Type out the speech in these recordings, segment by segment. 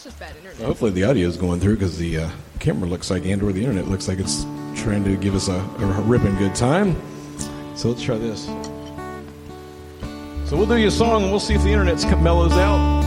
Hopefully the audio is going through because the camera looks like, and or the internet looks like it's trying to give us a ripping good time. So let's try this. So we'll do you a song and we'll see if the internet mellows out.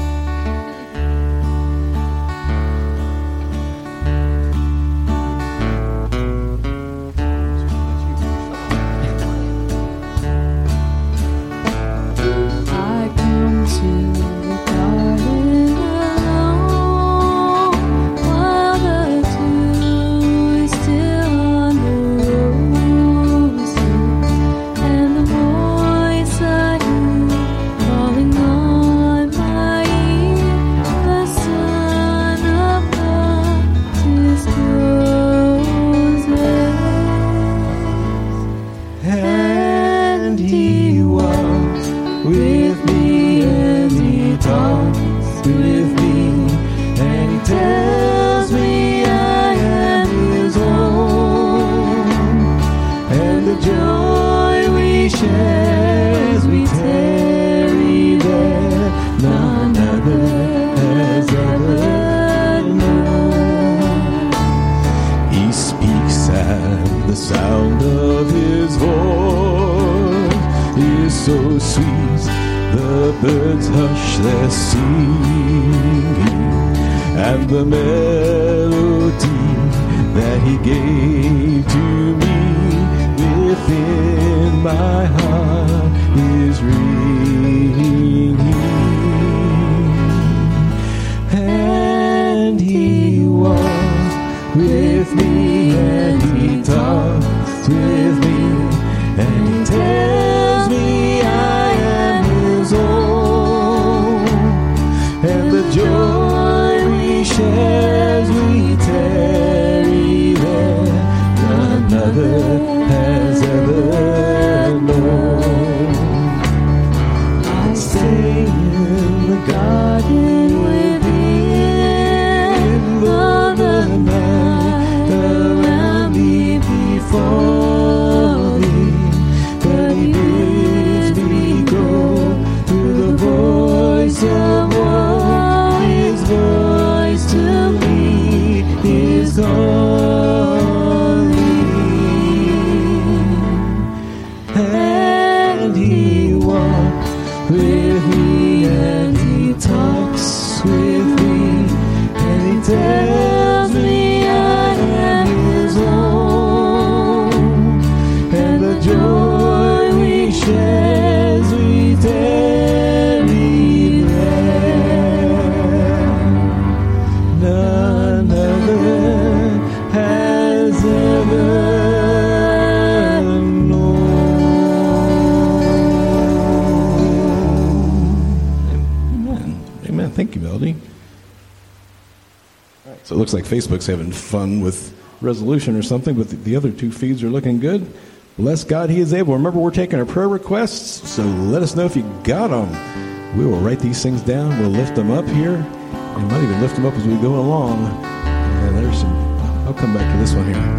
So it looks like Facebook's having fun with resolution or something, but the other two feeds are looking good. Bless God, He is able. Remember, we're taking our prayer requests, so let us know if you got them. We will write these things down. We'll lift them up here, and might even lift them up as we go along. And there's some. I'll come back to this one here.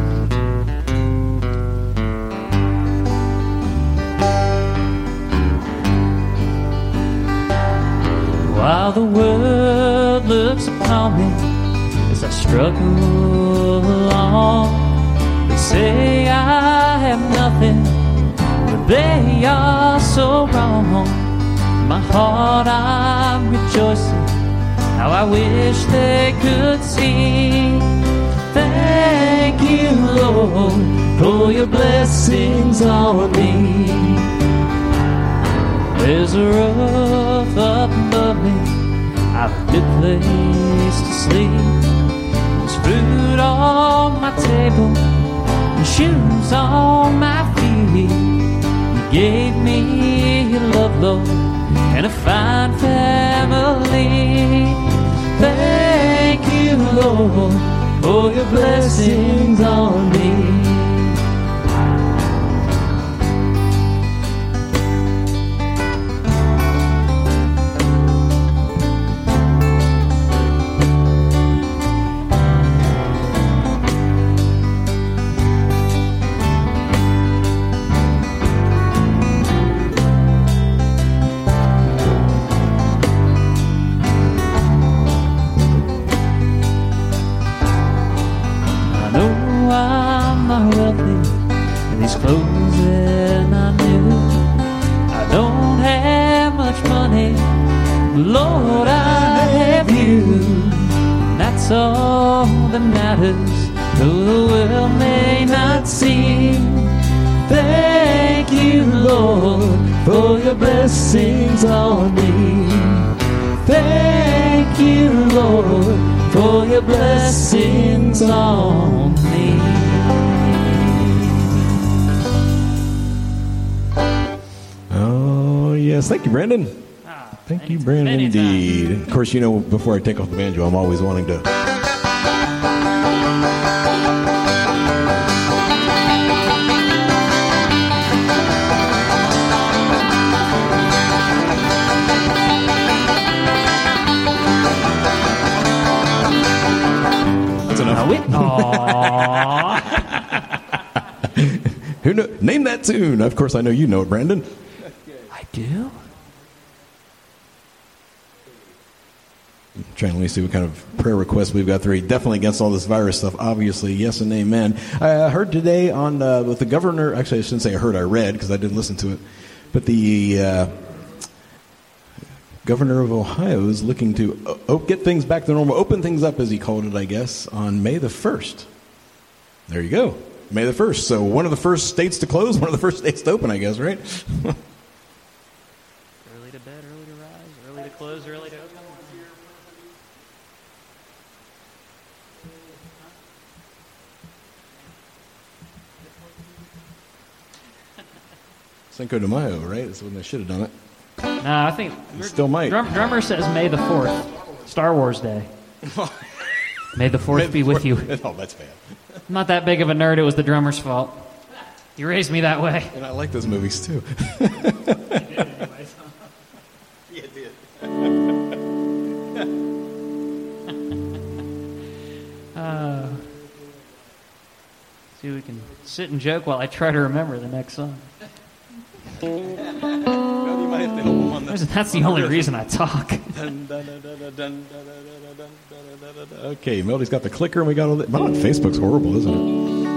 While the world looks upon me as I struggle along, they say I have nothing, but they are so wrong. In my heart I'm rejoicing, how I wish they could see. Thank you, Lord, for your blessings on me. There's a roof up above me, I've a good place to sleep. There's food on my table and shoes on my feet. You gave me your love, Lord, and a fine family. Thank you, Lord, for your blessings on me. supposing I knew I don't have much money, Lord, I have you. That's all that matters, though the world may not see. Thank you, Lord, for your blessings on me. Thank you, Lord, for your blessings on me. Oh, yes. Thank you, Brandon. Thank you, Brandon, indeed. Of course, you know, before I take off the banjo, I'm always wanting to... That's enough. Who know? Name that tune. Of course, I know you know it, Brandon. I do? Trying to see what kind of prayer requests we've got there. Definitely against all this virus stuff, obviously. Yes and amen. I heard today on with the governor, actually I shouldn't say I heard, I read because I didn't listen to it, but the governor of Ohio is looking to get things back to normal, open things up as he called it, I guess, on May the 1st. There you go. May the 1st. So one of the first states to close, one of the first states to open, I guess, right? Early to bed, early to rise, early to close, early to open. Cinco de Mayo, right? That's when they should have done it. No, I think... Still might. Drummer says May the 4th. Star Wars Day. May the 4th be with you. Oh, that's bad. I'm not that big of a nerd. It was the drummer's fault. You raised me that way. And I like those movies, too. You did anyways. Yeah, it did. See, we can sit and joke while I try to remember the next song. You might have to help him on That's the only reason I talk. Okay, Melody's got the clicker and we got all that. Well, Facebook's horrible, isn't it?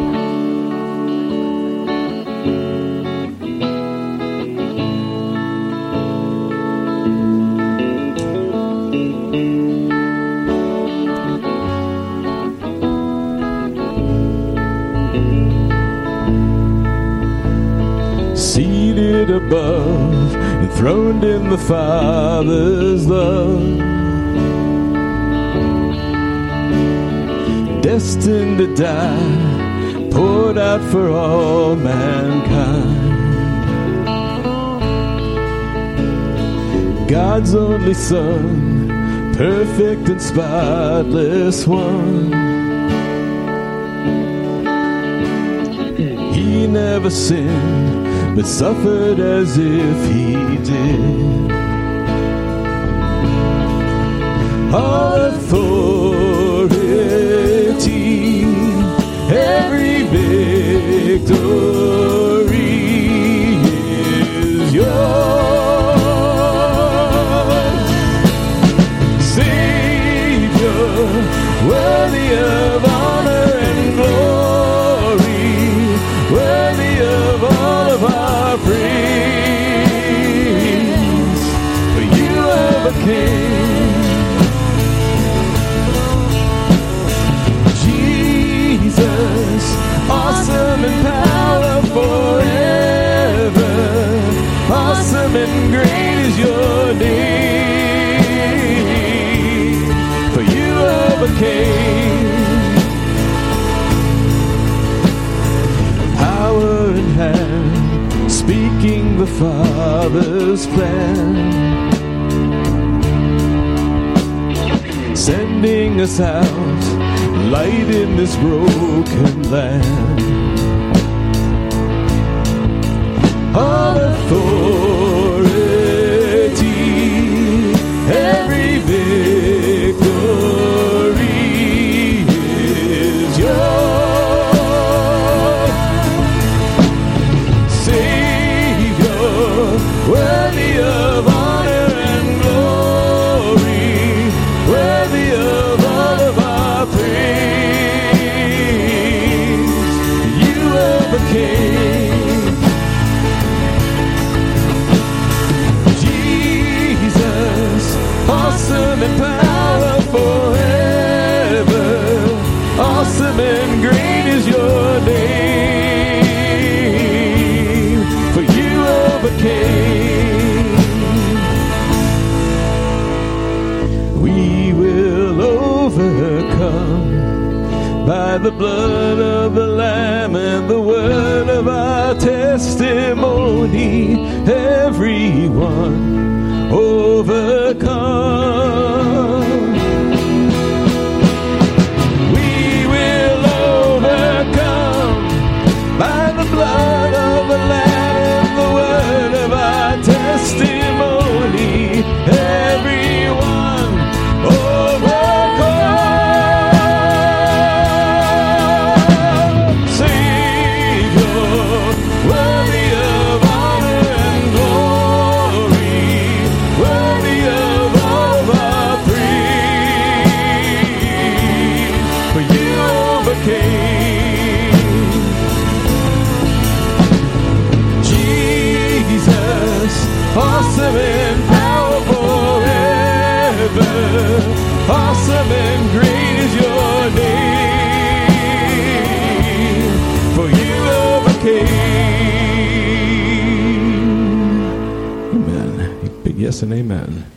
Seated above, enthroned in the Father's love, destined to die, poured out for all mankind. God's only Son, perfect and spotless one. He never sinned, but suffered as if he did. All authority, every victory is yours. Savior, worthy of honor and glory, worthy of all of our praise, for you overcame. Jesus, awesome in power forever, awesome and great is your name, for you overcame. Power in hand, speaking the Father's plan, sending us out, light in this broken land. All authority, every victory is yours. Savior, worthy of honor and glory, worthy of all of our praise. You overcame. by the blood of the Lamb and the word of our testimony, everyone overcome. We will overcome by the blood of the Lamb and the word of our testimony, everyone overcome. Savior, worthy of honor and glory, worthy of all our praise, for you overcame. Jesus, awesome and powerful forever, awesome and great is your name, for you overcame. Amen. Big yes and amen.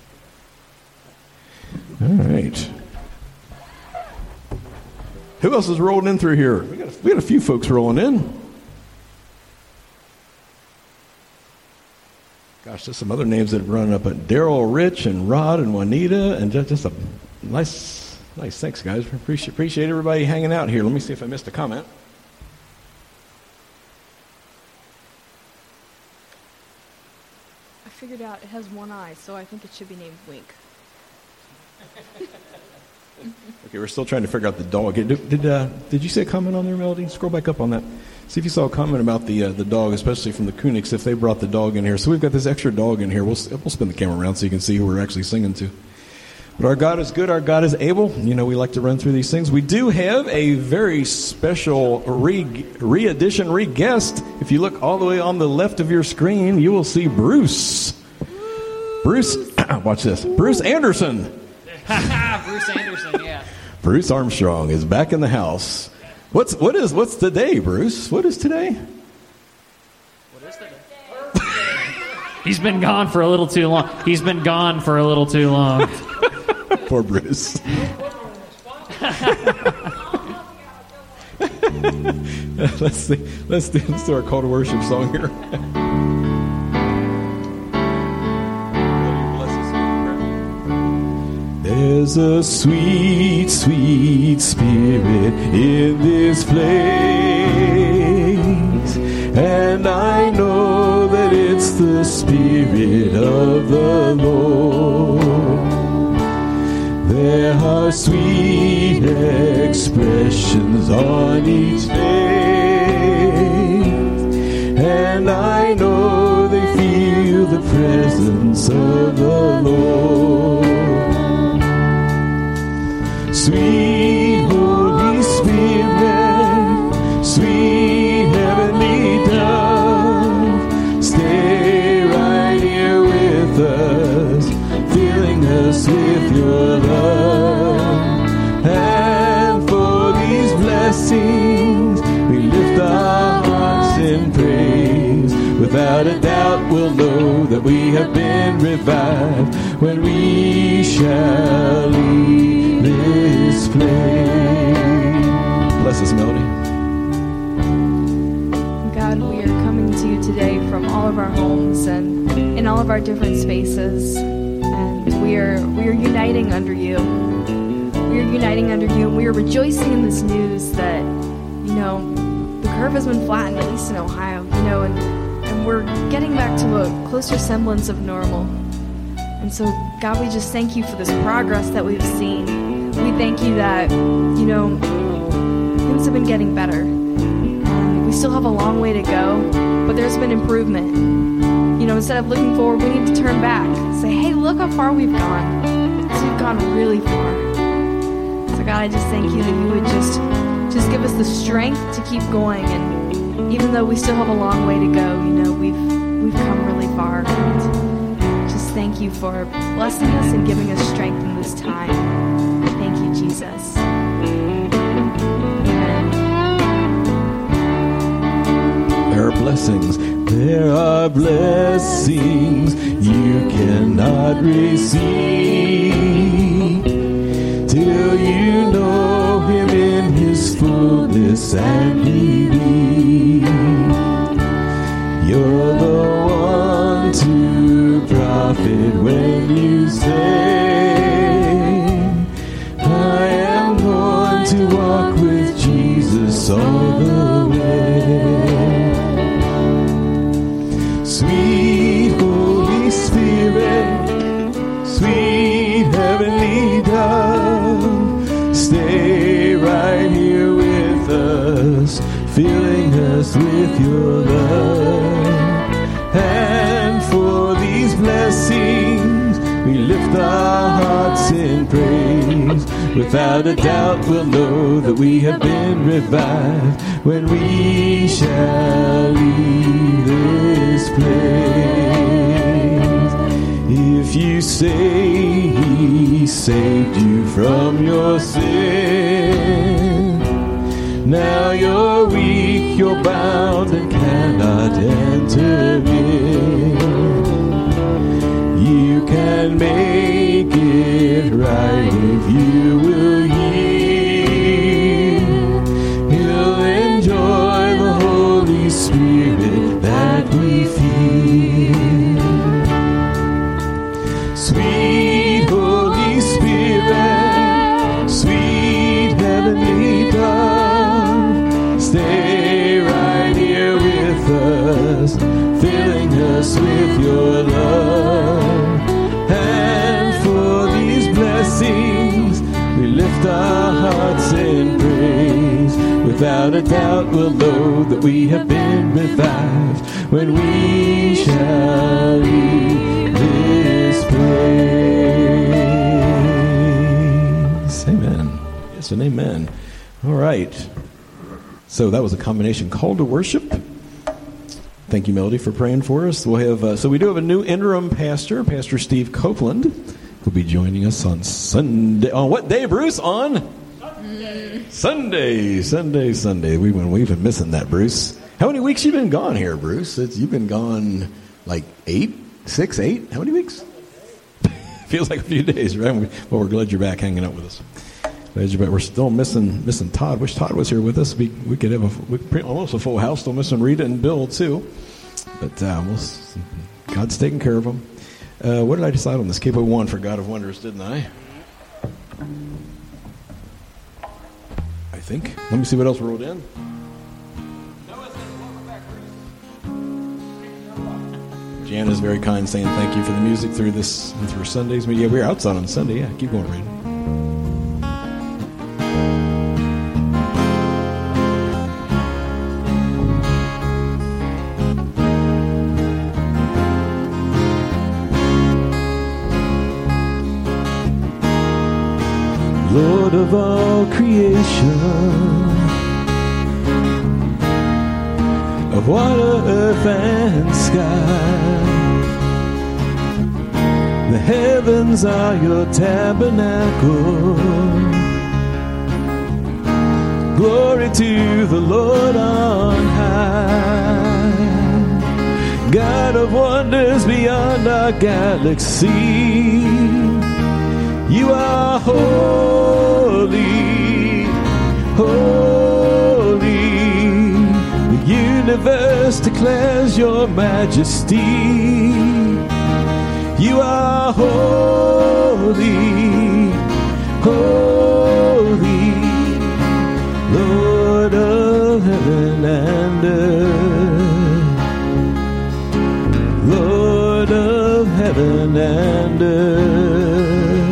All right. Who else is rolling in through here? We got a few folks rolling in. Gosh, there's some other names that have run up. Daryl, Rich, and Rod, and Juanita, and just a nice. Thanks, guys. Appreciate everybody hanging out here. Let me see if I missed a comment. I figured out it has one eye, so I think it should be named Wink. Okay, we're still trying to figure out the dog. Did you see a comment on there, Melody? Scroll back up on that. See if you saw a comment about the dog, especially from the Kuniks, if they brought the dog in here. So we've got this extra dog in here. We'll spin the camera around so you can see who we're actually singing to. But our God is good. Our God is able. You know, we like to run through these things. We do have a very special re-edition, re-guest. If you look all the way on the left of your screen, you will see Bruce. Bruce, watch this. Bruce Anderson. Bruce Anderson, yeah. Bruce Armstrong is back in the house. What's today, Bruce? What is today? What is today? He's been gone for a little too long. Poor Bruce. Let's do our call to worship song here. There's a sweet, sweet spirit in this place, and I know that it's the Spirit of the Lord. There are sweet expressions on each face, and I know they feel the presence of the Lord. Sweet Holy Spirit, sweet heavenly dove, stay right here with us, filling us with your love. And for these blessings, we lift our hearts in praise. Without a doubt, we'll know that we have been revived when we shall leave this place. Bless us, Melody. God, we are coming to you today from all of our homes and in all of our different spaces, and we are uniting under you. We are uniting under you, and we are rejoicing in this news that, you know, the curve has been flattened, at least in Ohio, you know, and we're getting back to a closer semblance of normal. And so, God, we just thank you for this progress that we've seen. We thank you that, you know, things have been getting better. We still have a long way to go, but there's been improvement. You know, instead of looking forward, we need to turn back. Say, hey, look how far we've gone. So we've gone really far. So, God, I just thank you that you would just give us the strength to keep going. And even though we still have a long way to go, you know, we've come really far. And just thank you for blessing us and giving us strength in this time. Thank you, Jesus. Amen. There are blessings. There are blessings you cannot receive till you know Him in His righteous and believe. You're the one to profit when you say, I am going to walk with Jesus all the way. Sweet Holy Spirit, sweet heavenly dove, stay right here with us, filling us with your love. And for these blessings, we lift our hearts in praise. Without a doubt, we'll know that we have been revived when we shall leave this place. If you say He saved you from your sin, now you're weak, you're bound, and cannot enter in. You can make it right if you will yield. You'll enjoy the Holy Spirit that we feel. Sweet Holy Spirit, sweet heavenly dove, stay right here with us, filling us with your love. And for these blessings, we lift our hearts in praise. Without a doubt, we'll know that we have been revived when we shall leave this place. Amen. Yes and amen. All right. So that was a combination call to worship. Thank you, Melody, for praying for us. We'll have so we do have a new interim pastor, Pastor Steve Copeland, who'll be joining us on Sunday. On what day, Bruce? On Sunday. Sunday. We've been missing that, Bruce. How many weeks you been gone here, Bruce? You've been gone like 6, 8. How many weeks? Feels like a few days, right? Well, we're glad you're back hanging out with us. Glad you're back. We're still missing Todd. Wish Todd was here with us. We could have almost a full house. Still missing Rita and Bill too. But God's taking care of them. What did I decide on this? Capo 1 for God of Wonders, didn't I? I think. Let me see what else wrote in. Jan is very kind, saying thank you for the music through this and through Sundays. Yeah, we're outside on Sunday. Yeah, keep going, Rita. Lord of all creation, of water, earth, and sky, the heavens are your tabernacle. Glory to the Lord on high, God of wonders beyond our galaxy. You are holy, holy. The universe declares your majesty. You are holy, holy, Lord of heaven and earth, Lord of heaven and earth.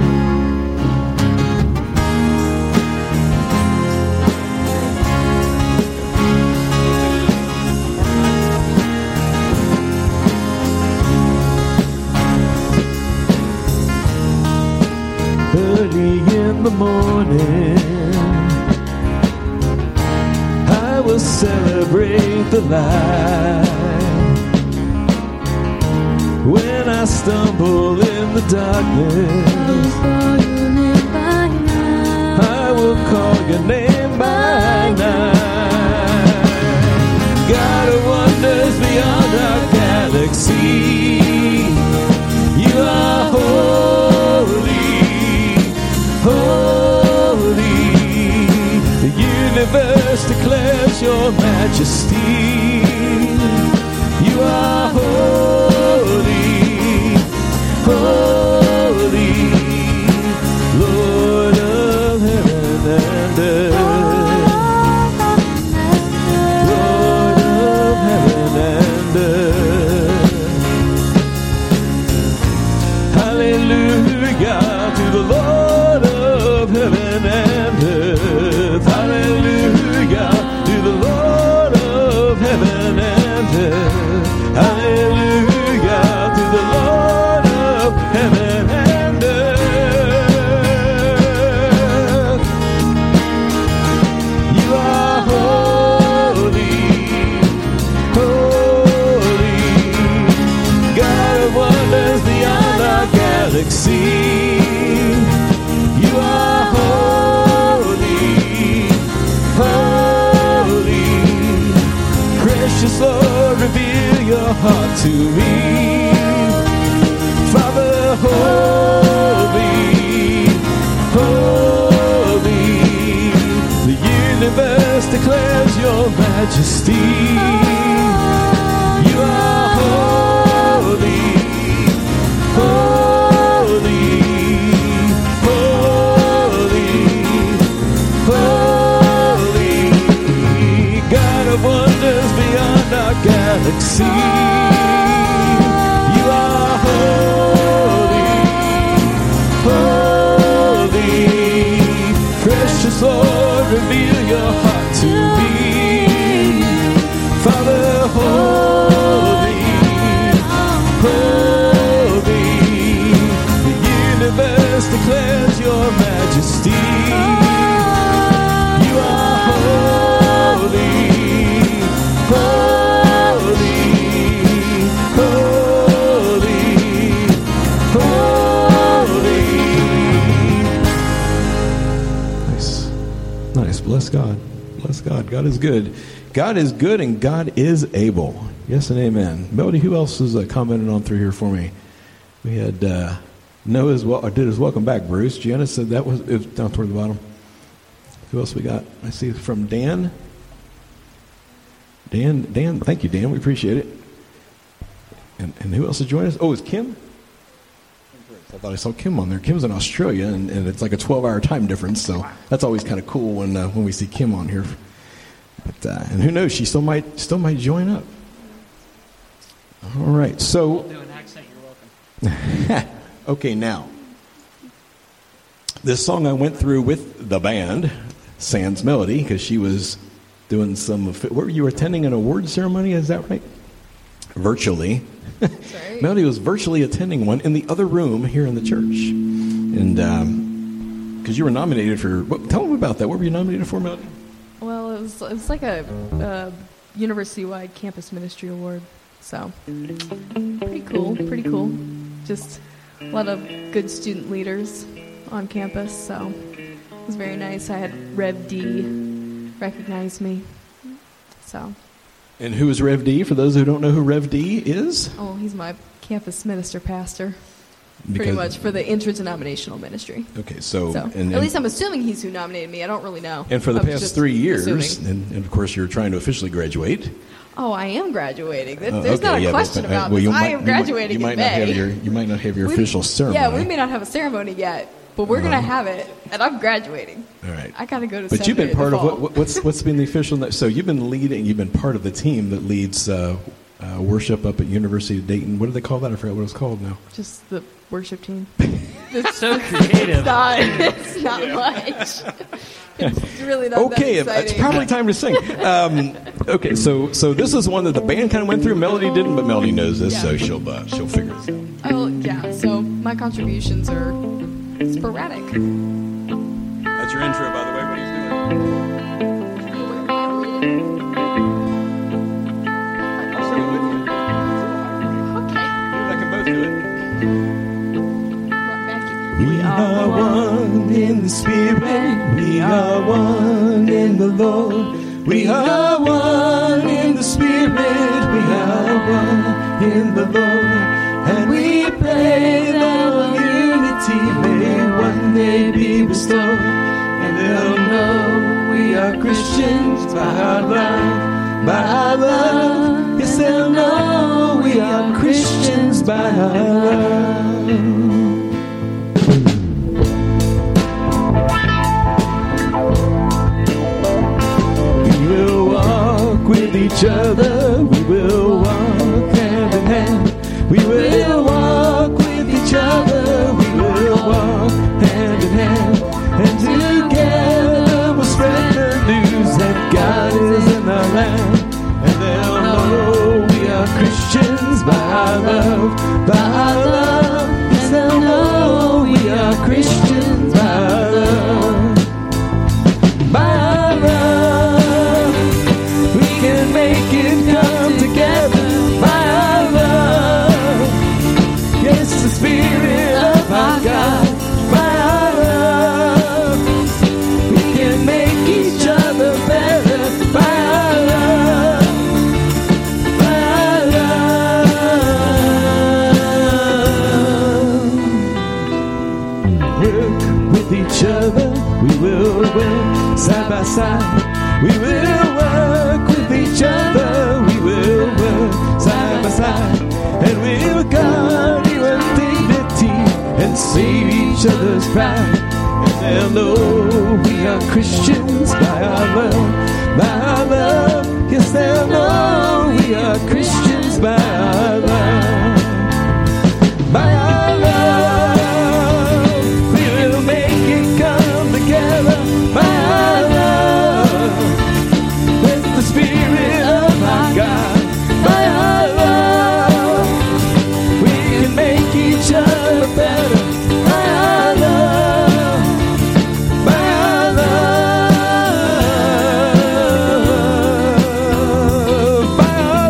Early in the morning, I will celebrate the light. When I stumble in the darkness, I will call your name by night. God of wonders beyond our galaxy, you are holy, holy. The universe declares your majesty. You are holy, holy, Lord of heaven and earth. Lord of heaven and earth. Hallelujah to the Lord of heaven and earth. Hallelujah to the Lord of heaven and earth. Hallelujah to the Lord of heaven and earth. You are holy, holy, God of wonders beyond our galaxy. You are holy, holy, precious Lord, reveal your heart to me. Father, holy, holy, the universe declares your majesty. You are holy, holy, holy, holy, God of wonders beyond our galaxy. You are holy, holy, precious Lord, reveal your heart to me. Father, holy, holy, the universe declares your majesty. You are holy, holy, holy, holy. Nice. Nice. Bless God. Bless God. God is good. God is good and God is able. Yes and amen. Melody, who else is commenting on through here for me? We had Noah's did his welcome back, Bruce. Gianna said it was down toward the bottom. Who else we got? I see from Dan. Dan, thank you, Dan. We appreciate it. And who else is joining us? Oh, it's Kim? I thought I saw Kim on there. Kim's in Australia, and it's like a 12-hour time difference, so that's always kind of cool when we see Kim on here. But, and who knows, she still might join up. All right, so... Do an accent, you're welcome. Okay, now, this song I went through with the band, Sans Melody, because she was doing what were you attending an award ceremony, is that right? Virtually. Sorry. Melody was virtually attending one in the other room here in the church. And because you were nominated for, tell them about that. What were you nominated for, Melody? Well, it was like a university-wide campus ministry award. So, pretty cool. Just a lot of good student leaders on campus. So, it was very nice. I had Rev D recognize me. So. And who is Rev D? For those who don't know who Rev D is? Oh, he's my campus minister pastor. Pretty much for the interdenominational ministry. Okay, so at least I'm assuming he's who nominated me. I don't really know. And for the past 3 years, and of course you're trying to officially graduate. Oh, I am graduating. There's not a question about this. I am graduating in May. You might not have your official ceremony. Yeah, we may not have a ceremony yet, but we're going to have it, and I'm graduating. All right. I got to go to But you've been part of what's been the official... So you've been part of the team that leads worship up at University of Dayton. What do they call that? I forgot what it's called now. Just the worship team. It's so creative. It's not much. It's really not that exciting. It's probably time to sing. Okay, so this is one that the band kind of went through. Melody didn't, but Melody knows this, so she'll figure this out. Oh, yeah. So my contributions are sporadic. That's your intro, by the way. What are you doing? I'll sing it with you. Okay. You and I can both do it. We are one in the Spirit. We are one in the Lord. We are one in the Spirit. We are one in the Lord. And we pray that our unity may one day be restored. And they'll know we are are Christians by our love, by our love. Yes, they'll know we are Christians by our love. We will walk with each other. We will walk hand in hand. We will walk with each other. We will walk hand in hand. And together we'll spread the news that God is in our land. And they'll know we are Christians by our love, by our love. Yes, they'll know we are Christians by our love. By our love, we can make it come together. By our love, yes, the Spirit of our God. By our love, we can make each other better. By our love, by our love. Work with each other. We will work side by side. We will work with each other. We will work side by side. And we will guard your dignity and save each other's pride. And they'll know we are Christians by our love, by our love. Yes, they'll know we are Christians by our love. By our love, we will make it come together. By our love, with the Spirit of our God. By our love, we can make each other better. By our love, by our love, by our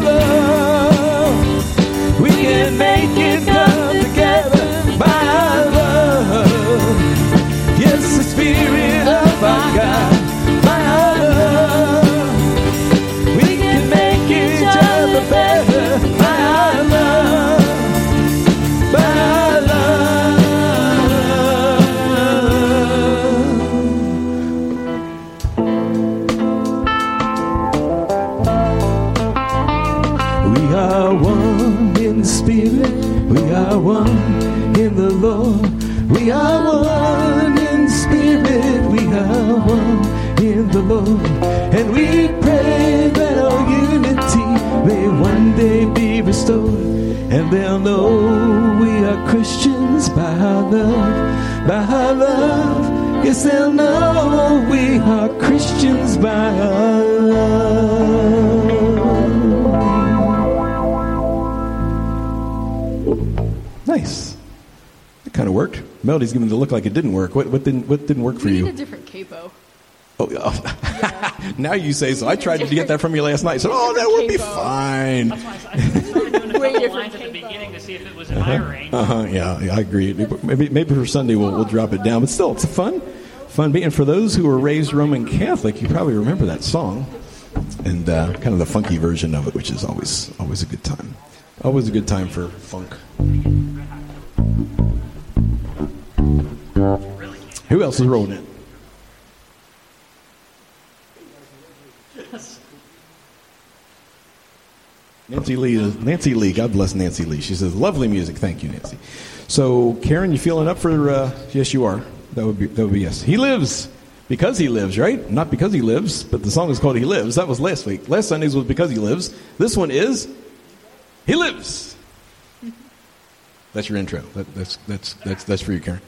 love, we can make it come together. By our love, yes, the Spirit of our God. By our love, we can make each other better. By our love, by our love. We are one in the Spirit. We are one in the Lord. We are one in the Spirit. We are one in the Lord. And we pray that our unity may one day be restored. And they'll know we are Christians by our love, by our love. Yes, they'll know we are Christians by our love. Nice. It kind of worked. Melody's giving it a look like it didn't work. What didn't work for We you? need a different capo. Oh, yeah. Now you say so. I tried to get that from you last night. So, that would be fine. That's why I started doing a couple lines at the beginning to see if it was in my range. Yeah, I agree. Maybe for Sunday we'll drop it down. But still, it's a fun beat. And for those who were raised Roman Catholic, you probably remember that song and kind of the funky version of it, which is always a good time. Always a good time for funk. Who else is rolling it? Nancy Lee, God bless Nancy Lee. She says, lovely music. Thank you, Nancy. So, Karen, you feeling up for, yes, you are. That would be yes. He lives because he lives, right? Not because he lives, but the song is called He Lives. That was last week. Last Sunday's was Because He Lives. This one is He Lives. That's your intro. That's for you, Karen.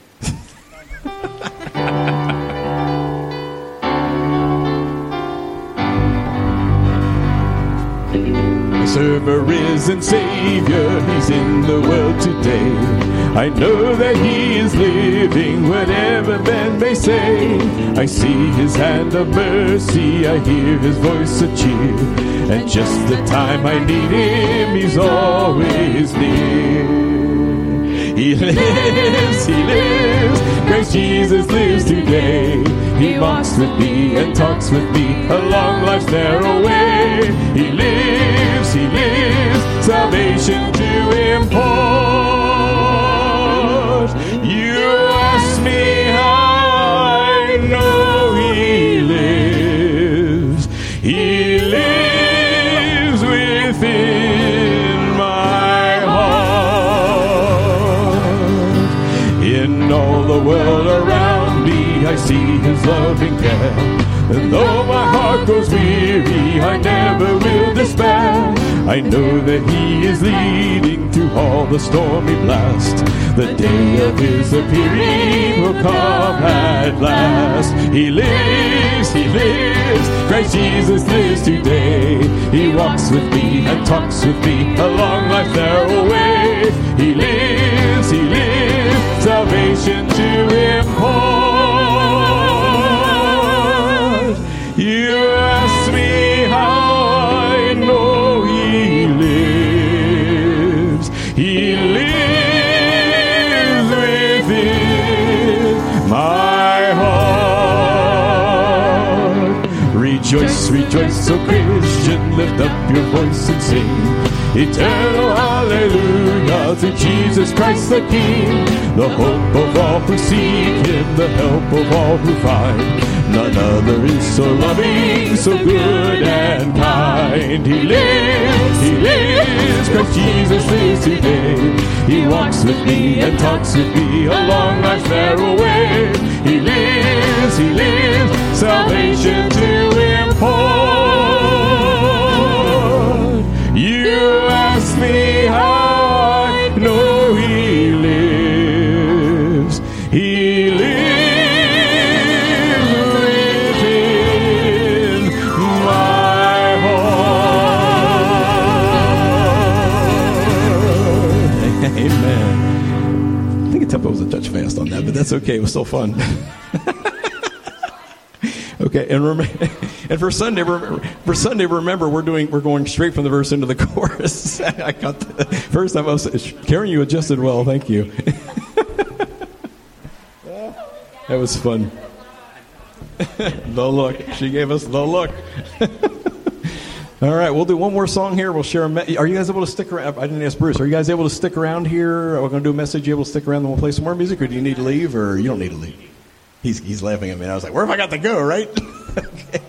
Serve a risen Savior, He's in the world today. I know that He is living, whatever men may say. I see His hand of mercy, I hear His voice of cheer, and just the time I need Him, He's always near. He lives, He lives, Christ Jesus lives today. He walks with me and talks with me along life's narrow way. He lives, salvation to impart. You ask me how I know He lives. sounding can. And though my heart grows weary, I never will despair. I know that he is leading through all the stormy blast. The day of his appearing will come at last. He lives, Christ Jesus lives today. He walks with me and talks with me along life's narrow way. He lives, salvation to impart. You ask me how I know he lives. He lives within my heart. Rejoice, rejoice, O Christian, lift up your voice and sing. Eternal hallelujah to Jesus Christ the King, the hope of all who seek him, the help of all who find. None other is so loving, so good and kind. He lives, Christ Jesus lives today. He walks with me and talks with me along life's narrow way. He lives, salvation to impart. You ask me how I know he lives. He lives within my heart. Amen. I think the tempo was a touch fast on that, but that's okay. It was still fun. Okay, and for Sunday, remember we're going straight from the verse into the chorus. I got the first time. Karen, you adjusted well. Thank you. That was fun. The look. She gave us the look. All right, we'll do one more song here. We'll share. Are you guys able to stick around? I didn't ask Bruce. Are you guys able to stick around here? We're going to do a message. You able to stick around? Then we'll play some more music, or do you need to leave? Or you don't need to leave. He's laughing at me. And I was like, where have I got to go, right? Okay.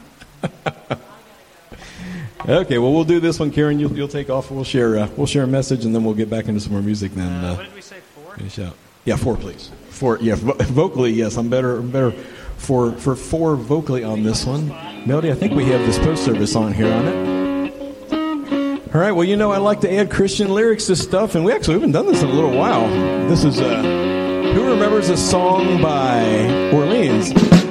Okay, well, we'll do this one. Karen, you'll take off. We'll share a message, and then we'll get back into some more music. Then what did we say, 4? Finish out. Yeah, 4, please. 4, yeah, vocally, yes. I'm better for 4 vocally on this one. Melody, I think we have this post-service on here on it. All right, well, I like to add Christian lyrics to stuff, and we haven't done this in a little while. This is... who remembers a song by Orleans?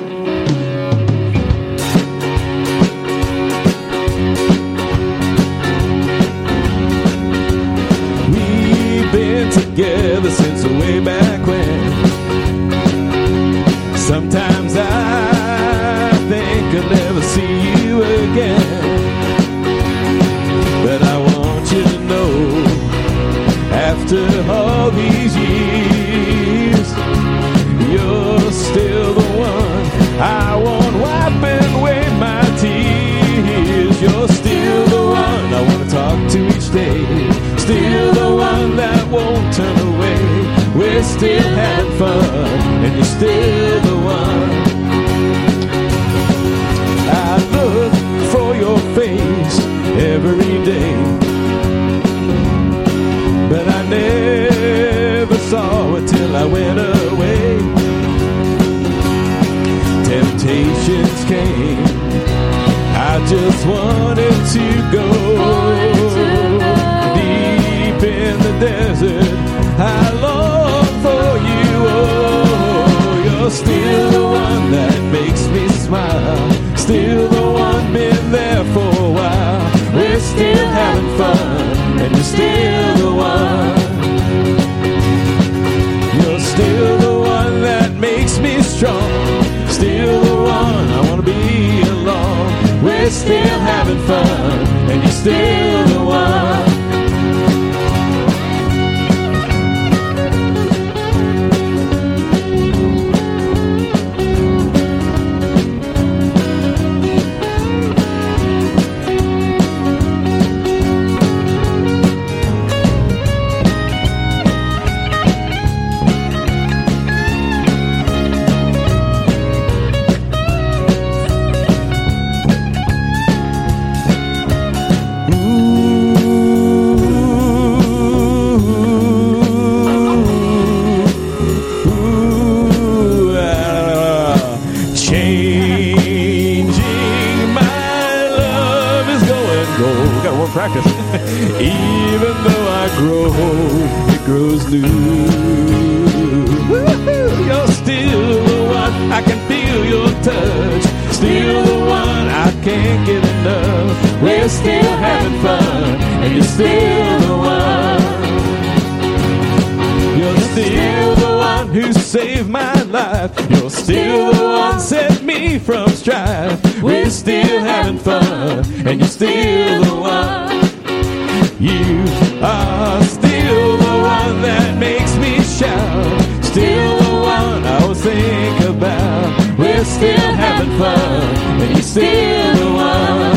We've been together since way back when. Sometimes I think I'll never see you again. But I want you to know, after all these years, you're still the one I want wiping away my tears. You're still the one I want to talk to each day. Still the one that won't turn away. We're still having fun, and you're still the one. I look for your face every day, but I never saw it till I went away. Temptations came, I just wanted to go. Deep in the desert, I long for you. Oh, you're still the one that makes me smile. Still the one been there for a while. We're still having fun, and you're still the one. You're still the one that makes me strong. Still the one I want to be along. We're still having fun, and you're still the one. Ooh. My love is going gold. We got more practice. Even though I grow old, it grows new. Woo-hoo. You're still the one. I can feel your touch. Still the one. I can't get enough. We're still having fun, and you're still the one. You're still the one who saved my life. You're still the one set me from strife. We're still having fun, and you're still the one. You are still the one that makes me shout. Still the one I always think about. We're still having fun, and you're still the one.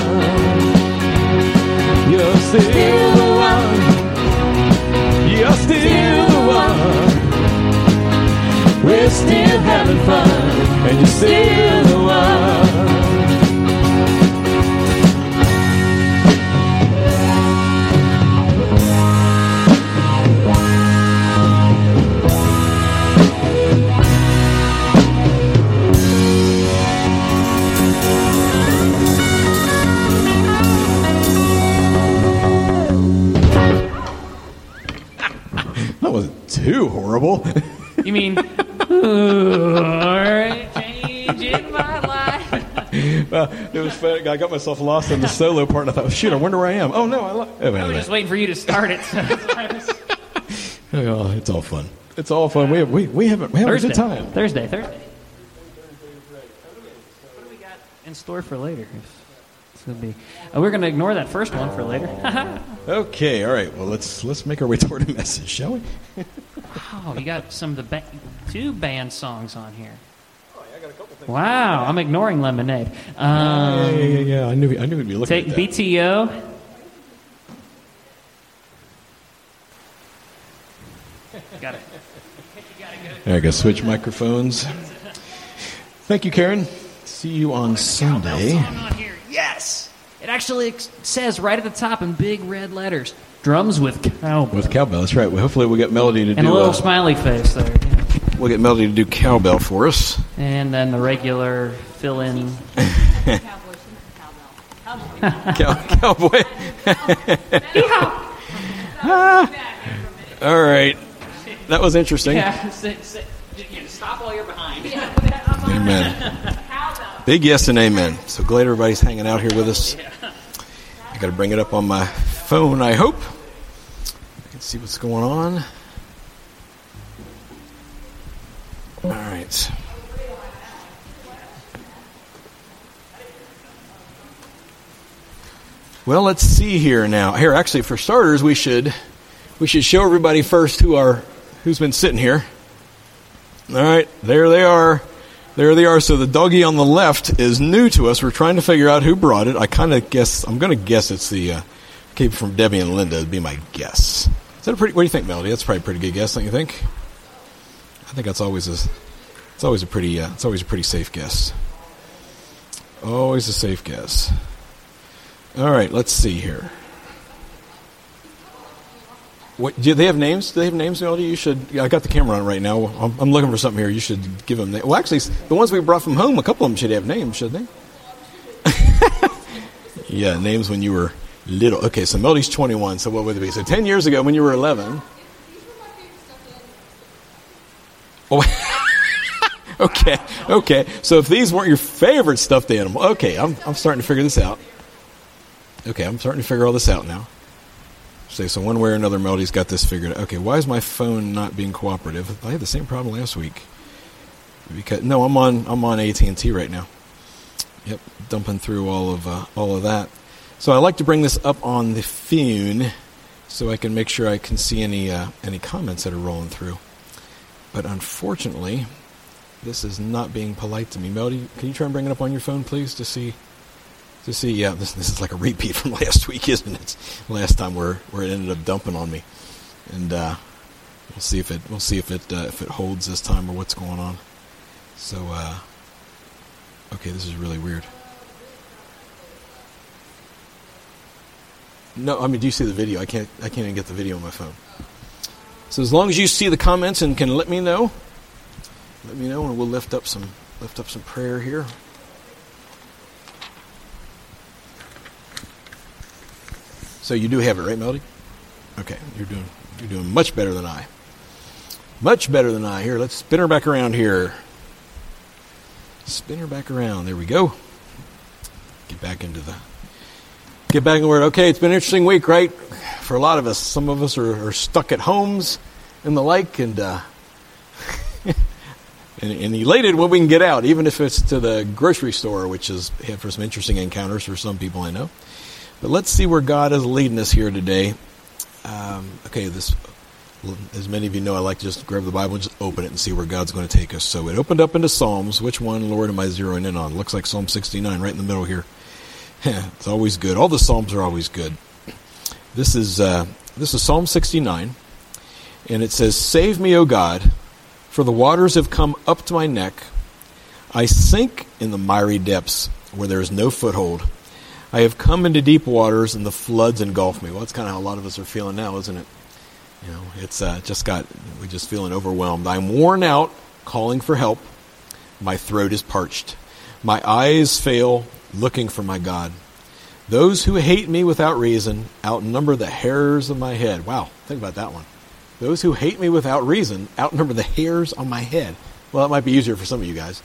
You're still the one. You're still the one. We're still having fun, and you're still the one. That wasn't too horrible. You mean, changing my life? It was fun. I got myself lost in the solo part, and I thought, shoot, I wonder where I am. Oh, no, I was just waiting for you to start it. Oh, it's all fun. It's all fun. We have a good time. Thursday. What do we got in store for later? It's gonna be. We're going to ignore that first one for later. Okay, all right. Well, let's make our way toward a message, shall we? Wow, you got some of the two band songs on here. Oh, yeah, I got a couple things. Wow, I'm ignoring Lemonade. Yeah. I knew he'd be looking take at that. BTO. Got it. There I go. Switch microphones. Thank you, Karen. See you on Sunday. On here. Yes! It actually says right at the top in big red letters, drums with cowbell. With cowbell, that's right. Well, hopefully we'll get Melody to do... And a little smiley face there. Yeah. We'll get Melody to do cowbell for us. And then the regular fill-in... Cowboy. All right. That was interesting. Yeah, stop while you're behind. Amen. Big yes and amen. So glad everybody's hanging out here with us. I got to bring it up on my phone, I hope. I can see what's going on. All right. Well, let's see here now. Here, actually, for starters, we should show everybody first who's been sitting here. All right, there they are. There they are. So the doggy on the left is new to us. We're trying to figure out who brought it. I'm going to guess it's the came from Debbie and Linda. Would be my guess. Is that what do you think, Melody? That's probably a pretty good guess, don't you think? I think that's always a pretty safe guess. Always a safe guess. All right, let's see here. What, do they have names? Do they have names, Melody? You should. Yeah, I got the camera on right now. I'm looking for something here. You should give them names. Well, actually, the ones we brought from home, a couple of them should have names, should they? Yeah, names when you were little. Okay, so Melody's 21. So what would it be? So 10 years ago when you were 11. Oh, okay. So if these weren't your favorite stuffed animal, okay, I'm starting to figure this out. Okay, I'm starting to figure all this out now. So one way or another, Melody's got this figured out. Okay, why is my phone not being cooperative? I had the same problem last week. Because I'm on AT&T right now. Yep, dumping through all of that. So I like to bring this up on the phone so I can make sure I can see any comments that are rolling through. But unfortunately, this is not being polite to me. Melody, can you try and bring it up on your phone, please, to see? Yeah, this is like a repeat from last week, isn't it? Last time where it ended up dumping on me, and we'll see if it holds this time or what's going on. So, okay, this is really weird. No, I mean, do you see the video? I can't even get the video on my phone. So as long as you see the comments and can let me know, and we'll lift up some prayer here. So you do have it, right, Melody? Okay, you're doing much better than I. Much better than I. Here, let's spin her back around here. Spin her back around. There we go. Get back into the word. Okay, it's been an interesting week, right? For a lot of us. Some of us are stuck at homes and the like, and and elated when we can get out, even if it's to the grocery store, which is for some interesting encounters for some people I know. But let's see where God is leading us here today. Okay, as many of you know, I like to just grab the Bible and just open it and see where God's going to take us. So it opened up into Psalms. Which one, Lord, am I zeroing in on? Looks like Psalm 69 right in the middle here. It's always good. All the Psalms are always good. This is Psalm 69, and it says, "Save me, O God, for the waters have come up to my neck. I sink in the miry depths where there is no foothold. I have come into deep waters, and the floods engulf me." Well, that's kind of how a lot of us are feeling now, isn't it? You know, it's we're just feeling overwhelmed. "I'm worn out, calling for help. My throat is parched. My eyes fail, looking for my God. Those who hate me without reason outnumber the hairs of my head." Wow, think about that one. Those who hate me without reason outnumber the hairs on my head. Well, that might be easier for some of you guys.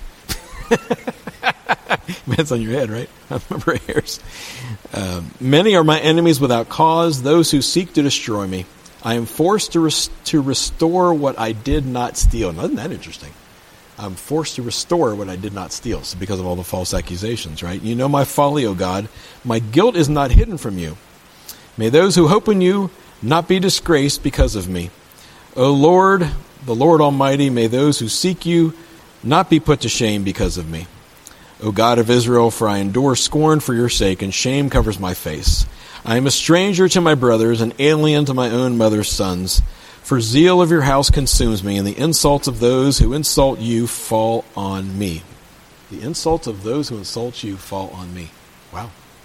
Depends on your head, right? Outnumber hairs. "Many are my enemies without cause, those who seek to destroy me. I am forced to restore what I did not steal." Now, isn't that interesting? I'm forced to restore what I did not steal. So because of all the false accusations, right? "You know my folly, O God. My guilt is not hidden from you. May those who hope in you not be disgraced because of me. O Lord, the Lord Almighty, may those who seek you not be put to shame because of me. O God of Israel, for I endure scorn for your sake, and shame covers my face. I am a stranger to my brothers, an alien to my own mother's sons. For zeal of your house consumes me, and the insults of those who insult you fall on me." The insults of those who insult you fall on me. Wow.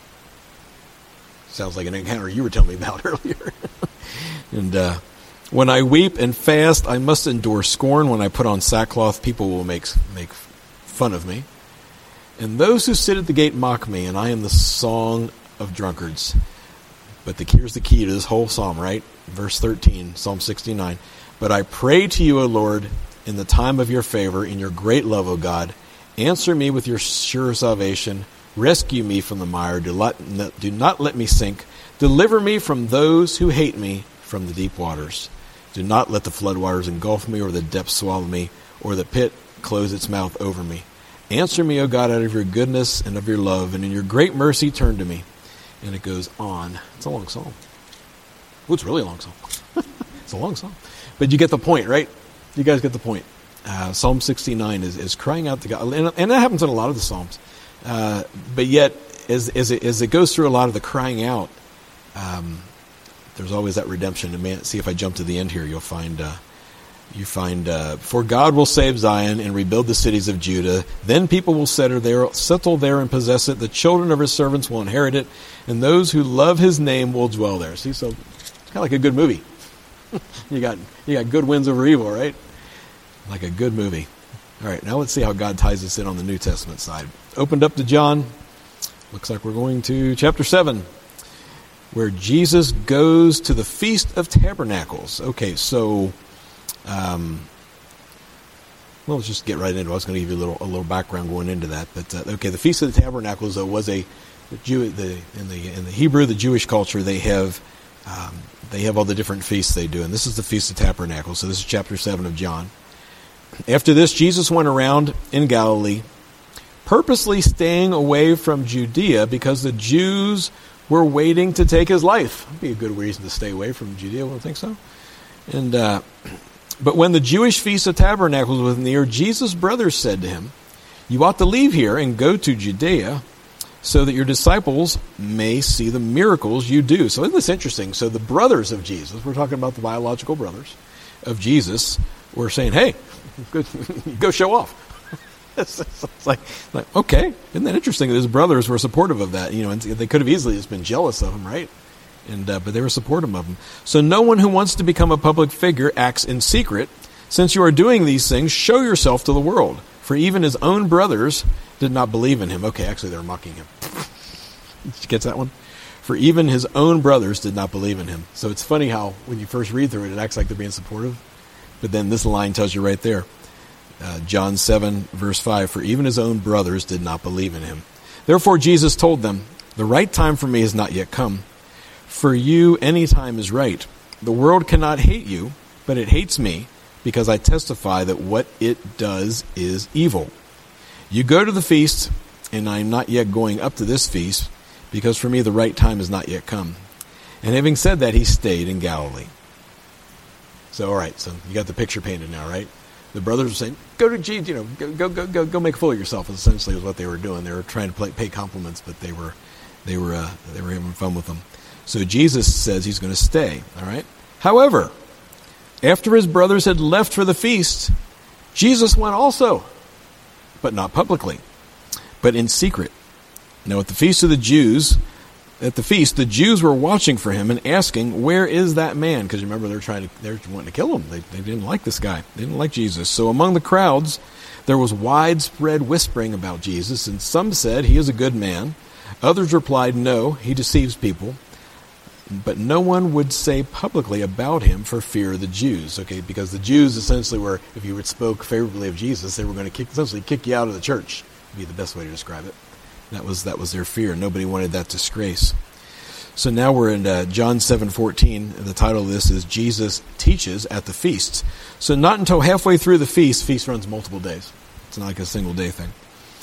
Sounds like an encounter you were telling me about earlier. And "when I weep and fast, I must endure scorn. When I put on sackcloth, people will make fun of me. And those who sit at the gate mock me, and I am the song of drunkards." But here's the key to this whole psalm, right? Verse 13, Psalm 69. "But I pray to you, O Lord, in the time of your favor, in your great love, O God. Answer me with your sure salvation. Rescue me from the mire. Do not let me sink. Deliver me from those who hate me, from the deep waters. Do not let the floodwaters engulf me, or the depths swallow me, or the pit close its mouth over me. Answer me, O God, out of your goodness and of your love, and in your great mercy turn to me." And it goes on. It's a long psalm. Well, it's really a long psalm. It's a long psalm. But you get the point, right? You guys get the point. Psalm 69 is crying out to God. And that happens in a lot of the psalms. But yet, as it goes through a lot of the crying out, there's always that redemption. And man, see if I jump to the end here, you'll find... "For God will save Zion and rebuild the cities of Judah. Then people will settle there and possess it. The children of his servants will inherit it, and those who love his name will dwell there." See, so it's kind of like a good movie. You got good wins over evil, right? Like a good movie. All right, now let's see how God ties this in on the New Testament side. Opened up to John. Looks like we're going to chapter 7, where Jesus goes to the Feast of Tabernacles. Okay, so... well, let's just get right into it. I was going to give you a little background going into that, but okay, the Feast of the Tabernacles was in the Hebrew, the Jewish culture, they have all the different feasts they do, and this is the Feast of Tabernacles. So this is chapter 7 of John. "After this, Jesus went around in Galilee, purposely staying away from Judea because the Jews were waiting to take his life." That'd be a good reason to stay away from Judea. I don't think so. And but when the Jewish Feast of Tabernacles was near, Jesus' brothers said to him, "You ought to leave here and go to Judea, so that your disciples may see the miracles you do." So isn't this interesting? So the brothers of Jesus, we're talking about the biological brothers of Jesus, were saying, "Hey, go show off." It's like, okay, isn't that interesting that his brothers were supportive of that? You know, and they could have easily just been jealous of him, right? But they were supportive of him. "So no one who wants to become a public figure acts in secret. Since you are doing these things, show yourself to the world. For even his own brothers did not believe in him." Okay, actually they were mocking him. Did you get that one? For even his own brothers did not believe in him. So it's funny how when you first read through it, it acts like they're being supportive. But then this line tells you right there, John 7, verse 5, for even his own brothers did not believe in him. Therefore Jesus told them, the right time for me has not yet come. For you, any time is right. The world cannot hate you, but it hates me, because I testify that what it does is evil. You go to the feast, and I am not yet going up to this feast, because for me the right time has not yet come. And having said that, he stayed in Galilee. So, all right, so you got the picture painted now, right? The brothers were saying, go to Jesus, go make a fool of yourself, essentially was what they were doing. They were trying to pay compliments, but they were having fun with them. So Jesus says he's going to stay, all right? However, after his brothers had left for the feast, Jesus went also, but not publicly, but in secret. Now at the feast, the Jews were watching for him and asking, where is that man? Because remember, they're wanting to kill him. They didn't like this guy. They didn't like Jesus. So among the crowds, there was widespread whispering about Jesus, and some said, he is a good man. Others replied, no, he deceives people. But no one would say publicly about him for fear of the Jews, okay? Because the Jews essentially were, if you spoke favorably of Jesus, they were going to essentially kick you out of the church, would be the best way to describe it. That was their fear. Nobody wanted that disgrace. So now we're in John 7:14. The title of this is Jesus Teaches at the Feast. So not until halfway through the feast runs multiple days. It's not like a single day thing.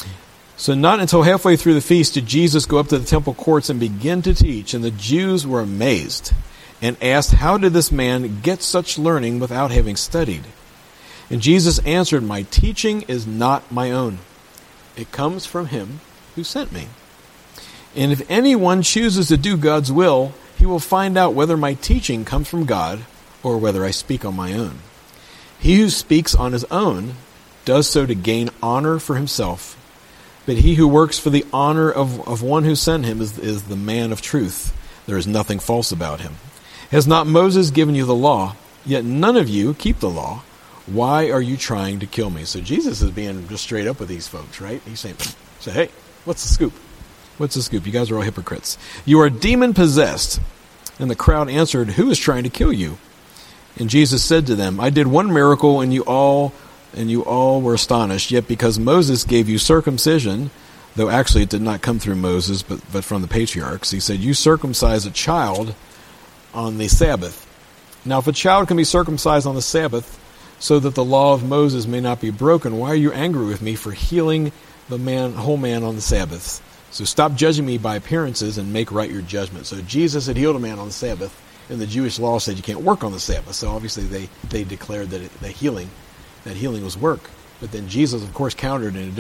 So not until halfway through the feast did Jesus go up to the temple courts and begin to teach, and the Jews were amazed and asked, how did this man get such learning without having studied? And Jesus answered, my teaching is not my own. It comes from him who sent me. And if anyone chooses to do God's will, he will find out whether my teaching comes from God or whether I speak on my own. He who speaks on his own does so to gain honor for himself. But he who works for the honor of one who sent him is the man of truth. There is nothing false about him. Has not Moses given you the law? Yet none of you keep the law. Why are you trying to kill me? So Jesus is being just straight up with these folks, right? He's saying, hey, what's the scoop? What's the scoop? You guys are all hypocrites. You are demon-possessed. And the crowd answered, who is trying to kill you? And Jesus said to them, I did one miracle, and you all were astonished. Yet because Moses gave you circumcision, though actually it did not come through Moses, but from the patriarchs, he said, you circumcise a child on the Sabbath. Now if a child can be circumcised on the Sabbath, so that the law of Moses may not be broken, why are you angry with me for healing the whole man on the Sabbath? So stop judging me by appearances and make right your judgment. So Jesus had healed a man on the Sabbath, and the Jewish law said you can't work on the Sabbath. So obviously they declared that healing was work. But then Jesus, of course, countered in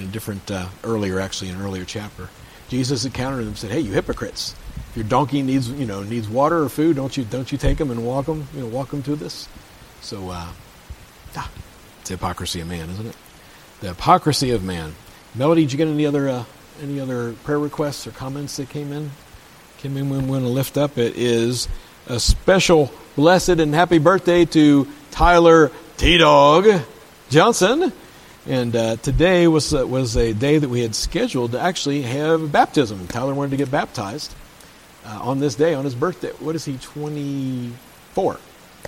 an earlier chapter. Jesus had countered them and said, hey, you hypocrites. If your donkey needs water or food, don't you take them and walk them to this? So it's the hypocrisy of man, isn't it? The hypocrisy of man. Melody, did you get any other prayer requests or comments that came in? We want to lift up. It is a special blessed and happy birthday to Tyler T-Dog Johnson. And today was a day that we had scheduled to actually have baptism. Tyler wanted to get baptized on this day, on his birthday. What is he, 24?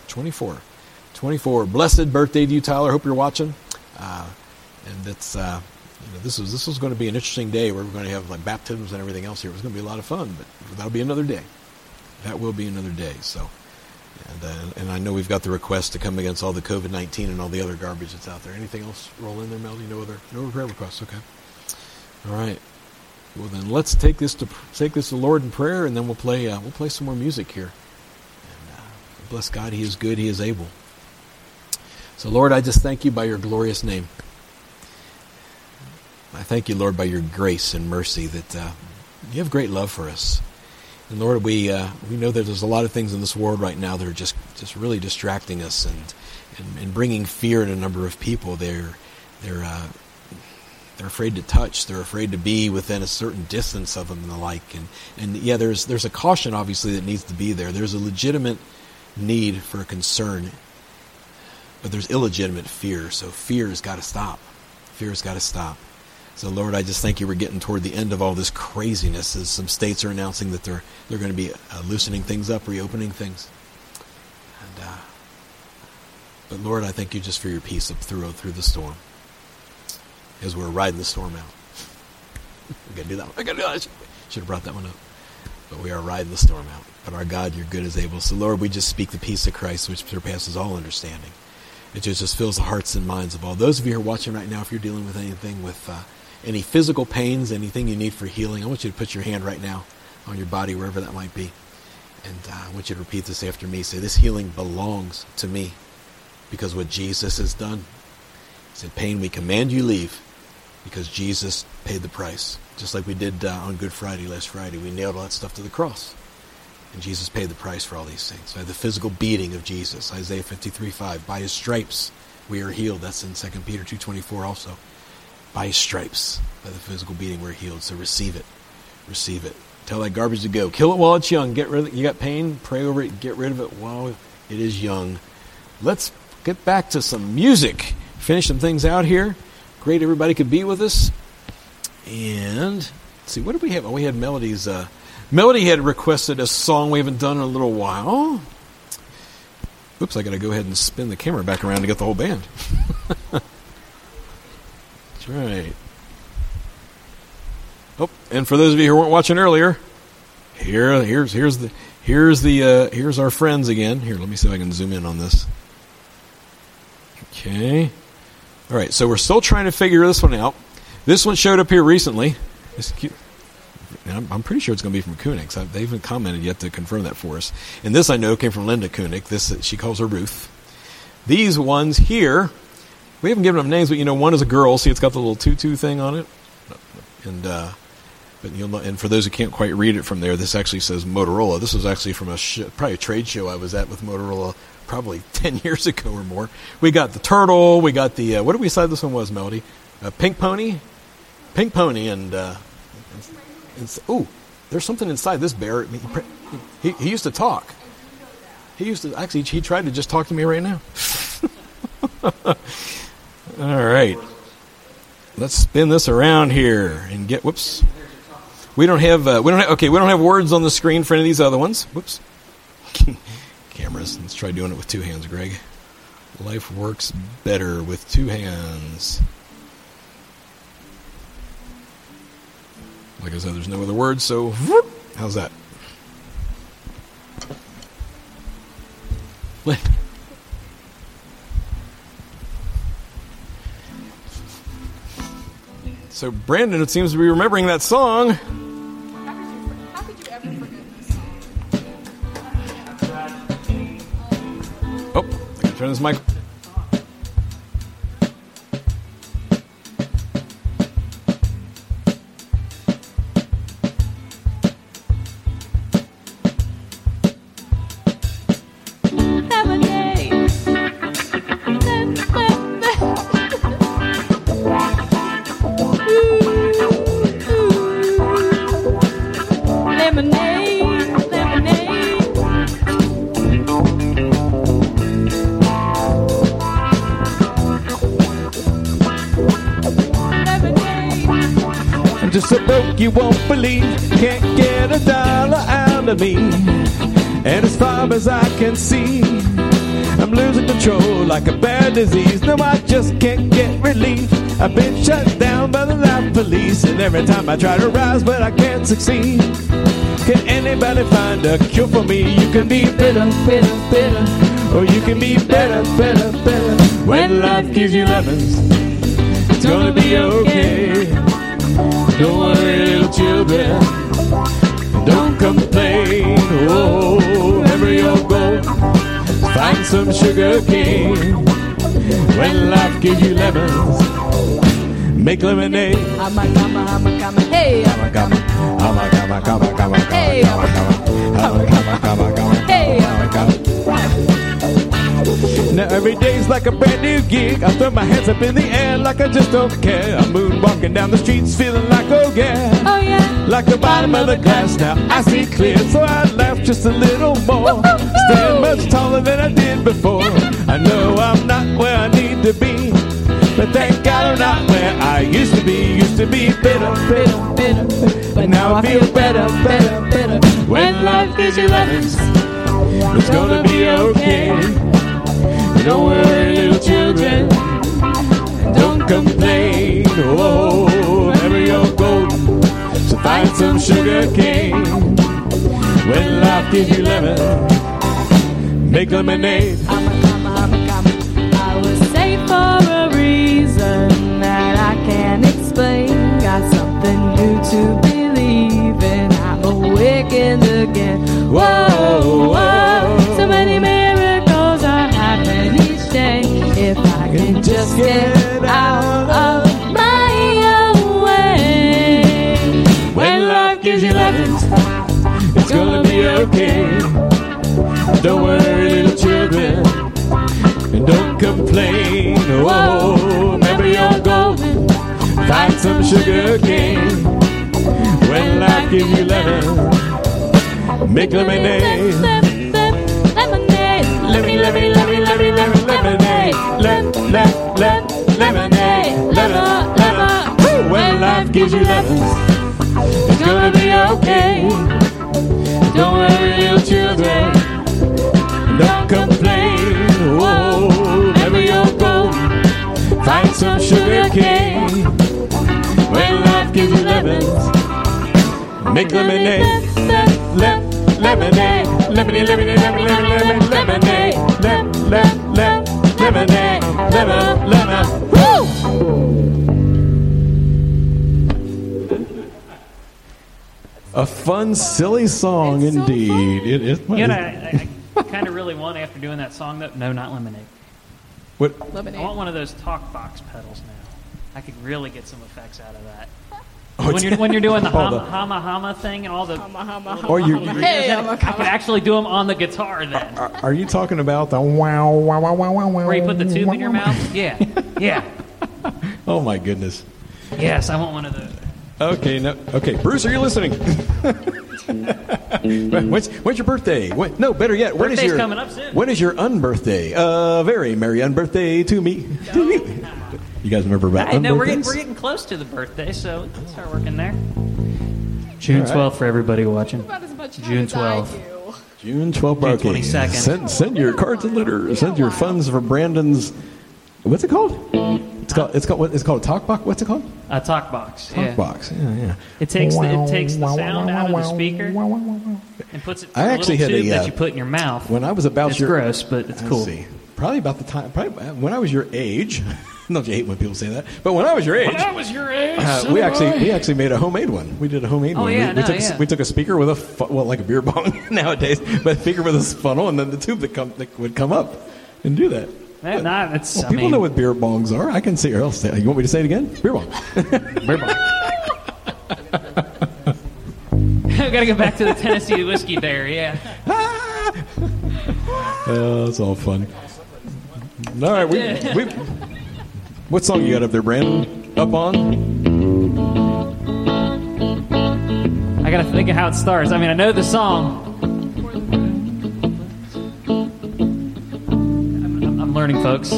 24. Blessed birthday to you, Tyler. Hope you're watching. And that's this was going to be an interesting day where we're going to have like baptisms and everything else here. It was going to be a lot of fun, but that'll be another day. That will be another day. So, and I know we've got the request to come against all the COVID-19 and all the other garbage that's out there. Anything else roll in there, Melody? No other prayer requests. Okay. All right. Well, then let's take this to the Lord in prayer, and then we'll play some more music here. And bless God, He is good, He is able. So, Lord, I just thank you by your glorious name. I thank you, Lord, by your grace and mercy that you have great love for us. And Lord, we know that there's a lot of things in this world right now that are just really distracting us and bringing fear in a number of people. They're afraid to touch. They're afraid to be within a certain distance of them and the like. And yeah, there's a caution obviously that needs to be there. There's a legitimate need for a concern, but there's illegitimate fear. So fear has got to stop. Fear has got to stop. So, Lord, I just thank you we're getting toward the end of all this craziness as some states are announcing that they're going to be loosening things up, reopening things. And but, Lord, I thank you just for your peace up through the storm as we're riding the storm out. I got to do that one. I should have brought that one up. But we are riding the storm out. But our God, you're good as able. So, Lord, we just speak the peace of Christ, which surpasses all understanding. It just fills the hearts and minds of all. Those of you who are watching right now, if you're dealing with anything, with any physical pains, anything you need for healing, I want you to put your hand right now on your body, wherever that might be. And I want you to repeat this after me. Say, this healing belongs to me because what Jesus has done. He said, pain, we command you leave because Jesus paid the price. Just like we did on Good Friday, last Friday. We nailed all that stuff to the cross. And Jesus paid the price for all these things. By the physical beating of Jesus, Isaiah 53:5. By his stripes we are healed. That's in 2 Peter 2:24 also. By his stripes, by the physical beating we're healed. So receive it. Receive it. Tell that garbage to go. Kill it while it's young. Get rid of it. You got pain, pray over it. Get rid of it while it is young. Let's get back to some music. Finish some things out here. Great everybody could be with us. And let's see, what did we have? Oh, we had Melody's... Melody had requested a song we haven't done in a little while. Oops, I got to go ahead and spin the camera back around to get the whole band. That's right. Oh, and for those of you who weren't watching earlier, here's our friends again. Here, let me see if I can zoom in on this. Okay. All right, so we're still trying to figure this one out. This one showed up here recently. It's cute. And I'm pretty sure it's going to be from Koenig. They haven't commented yet to confirm that for us. And this I know came from Linda Koenig. This she calls her Ruth. These ones here, we haven't given them names, but one is a girl. See, it's got the little tutu thing on it. And but you'll know. And for those who can't quite read it from there, this actually says Motorola. This was actually from probably a trade show I was at with Motorola probably 10 years ago or more. We got the turtle. We got the what did we decide this one was, Melody? Pink Pony, and. Oh, there's something inside this bear. He used to talk. He tried to just talk to me right now. All right. Let's spin this around here and get, whoops. We don't have words on the screen for any of these other ones. Whoops. Cameras. Let's try doing it with two hands, Greg. Life works better with two hands. Like I said, there's no other words, so whoop, how's that? So Brandon, it seems to be remembering that song. How could you ever forget this song? Oh, I can turn this mic. You won't believe, can't get $1 out of me. And as far as I can see, I'm losing control like a bad disease. No, I just can't get relief. I've been shut down by the life police, and every time I try to rise, but I can't succeed. Can anybody find a cure for me? You can be bitter, bitter, bitter, or you can be better, better, better. When life gives you lemons, it's gonna be okay. Don't worry, little children, don't complain. Oh, wherever you go, find some sugar cane. When life gives you lemons, make lemonade. I'm a coming, hey, I'm a coming. I'm a coming, Hey, I'm a coming. Hey, I'm a coming. Now every day's like a brand new gig. I throw my hands up in the air like I just don't care. I'm moonwalking down the streets feeling like, oh yeah. Oh yeah. Like the bottom of the glass now I see clear. So I laugh just a little more. Stand much taller than I did before. I know I'm not where I need to be, but thank God I'm not where I used to be. Used to be bitter, bitter, bitter. But now I feel better, better, better. When life gives you lemons, it's gonna be okay. Don't worry, little children, don't complain. Oh, remember you're golden, so find some sugar cane. When life gives you lemon, make lemonade. I was saved for a reason that I can't explain. Got something new to believe in. I'm awakened again. Whoa, whoa. So many miracles are happening each day. If I can just get out of my own way. When life gives you lemons, it's gonna be okay. Don't worry, little children, and don't complain. Oh, remember you're golden, find some sugar cane. When life gives you lemon, make lemonade. Lemonade, lemonade, lemonade, lemonade, lemonade, lemonade. When life gives you lemons, it's gonna be okay. Don't worry, little children, don't complain. Oh, remember you're golden, find some sugar cane. When life gives you lemons, make lemonade. Lemonade, lemonade, lemonade, lemonade, lemonade, lemonade, lemonade. A fun, silly song It's so indeed. fun. It is. You know, I kind of really want, after doing that song, though, no, not Lemonade. What? I want Lemonade. one of those talk box pedals now. I could really get some effects out of that. Oh, When you're doing the Oh, the- hama thing and all the, Or you- Hey, I could actually do them on the guitar then. Are you talking about the wow, wow, wow, wow, wow, wow? Where you put the tube in your mouth? Yeah, yeah. Oh my goodness. Yes, I want one of those. Okay, no. Okay, Bruce, are you listening? When's your birthday? No, better yet, when is Birthday's your coming up soon. When is your unbirthday? Very merry unbirthday to me. You guys remember about I know we're unbirthdays? getting close to the birthday, so let's start working there. June 12th for everybody watching. About as much June time as I 12th. do. June 12th. Okay. 22nd. Send your cards and letters. Send your funds for Brandon's. What's it called? It's called a talk box. What's it called? A talk box. Talk Yeah. box. Yeah. It takes the sound out of the speaker and puts it through I a actually little had tube a, that you put in your mouth. When I was about it's your gross, but it's cool. Let's see. Probably about the time. Probably when I was your age. Don't you hate when people say that? But when I was your age, we actually made a homemade one. We did a homemade one. We took a speaker with like a beer bong nowadays, but a speaker with a funnel, and then the tube that would come up and do that. People know what beer bongs are. I can see. Or else, you want me to say it again? Beer bong. Beer bong. I've got to go back to the Tennessee whiskey there. Yeah. That's all fun. All right, we. What song you got up there, Brandon? Up on? I got to think of how it starts. I mean, I know the song. I'm learning, folks.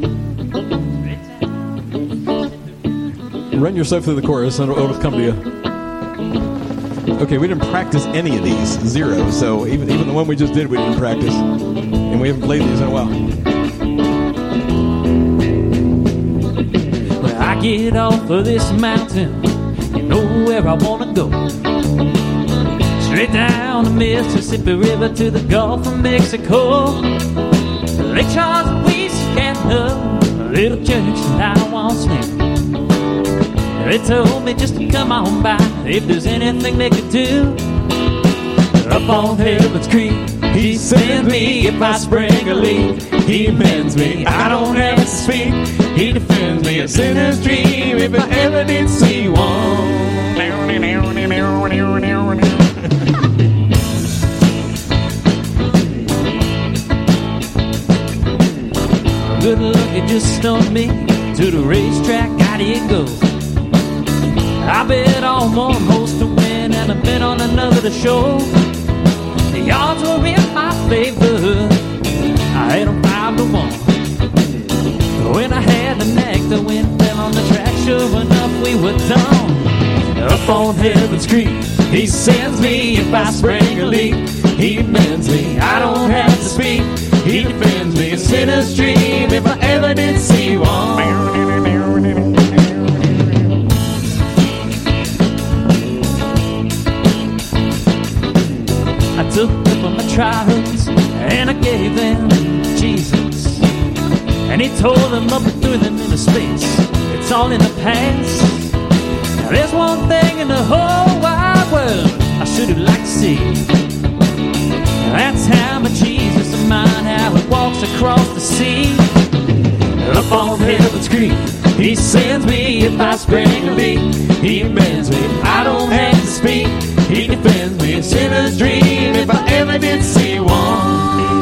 Run yourself through the chorus, and it'll come to you. Okay, we didn't practice any of these. Zero. So even the one we just did, we didn't practice. And we haven't played these in a while. When I get off of this mountain, you know where I want to go. Straight down the Mississippi River to the Gulf of Mexico. Lake Charles and Louisiana, a little church that I once knew. They told me just to come on by if there's anything they could do. Up on Heaven's Creek, he sends me if I spring a leak. He mends me, I don't have to speak. He defends me, a sinner's dream if I ever did see one. Good luck, it just stumped me. To the racetrack, I did go. I bet on one horse to win, and I bet on another to show. The odds were in my favor. I had them 5-1. When I had the neck, the wind fell on the track. Sure enough, we were done. Up on Heaven's Creek, he sends me. If I spring a leak, he mends me. I don't have to speak, he defends me. A sinner's dream, if I ever did see one. I took up my trials and I gave them to Jesus. And he tore them up and threw them into space. It's all in the past. Now there's one thing in the whole wide world I should have liked to see. That's how my Jesus of mine, how it walks across the sea. Up on Heaven's Creek, he sends me. If I spring a leak, he bends me. I don't have to speak, he defends me. A sinner's dream, if I ever did see one.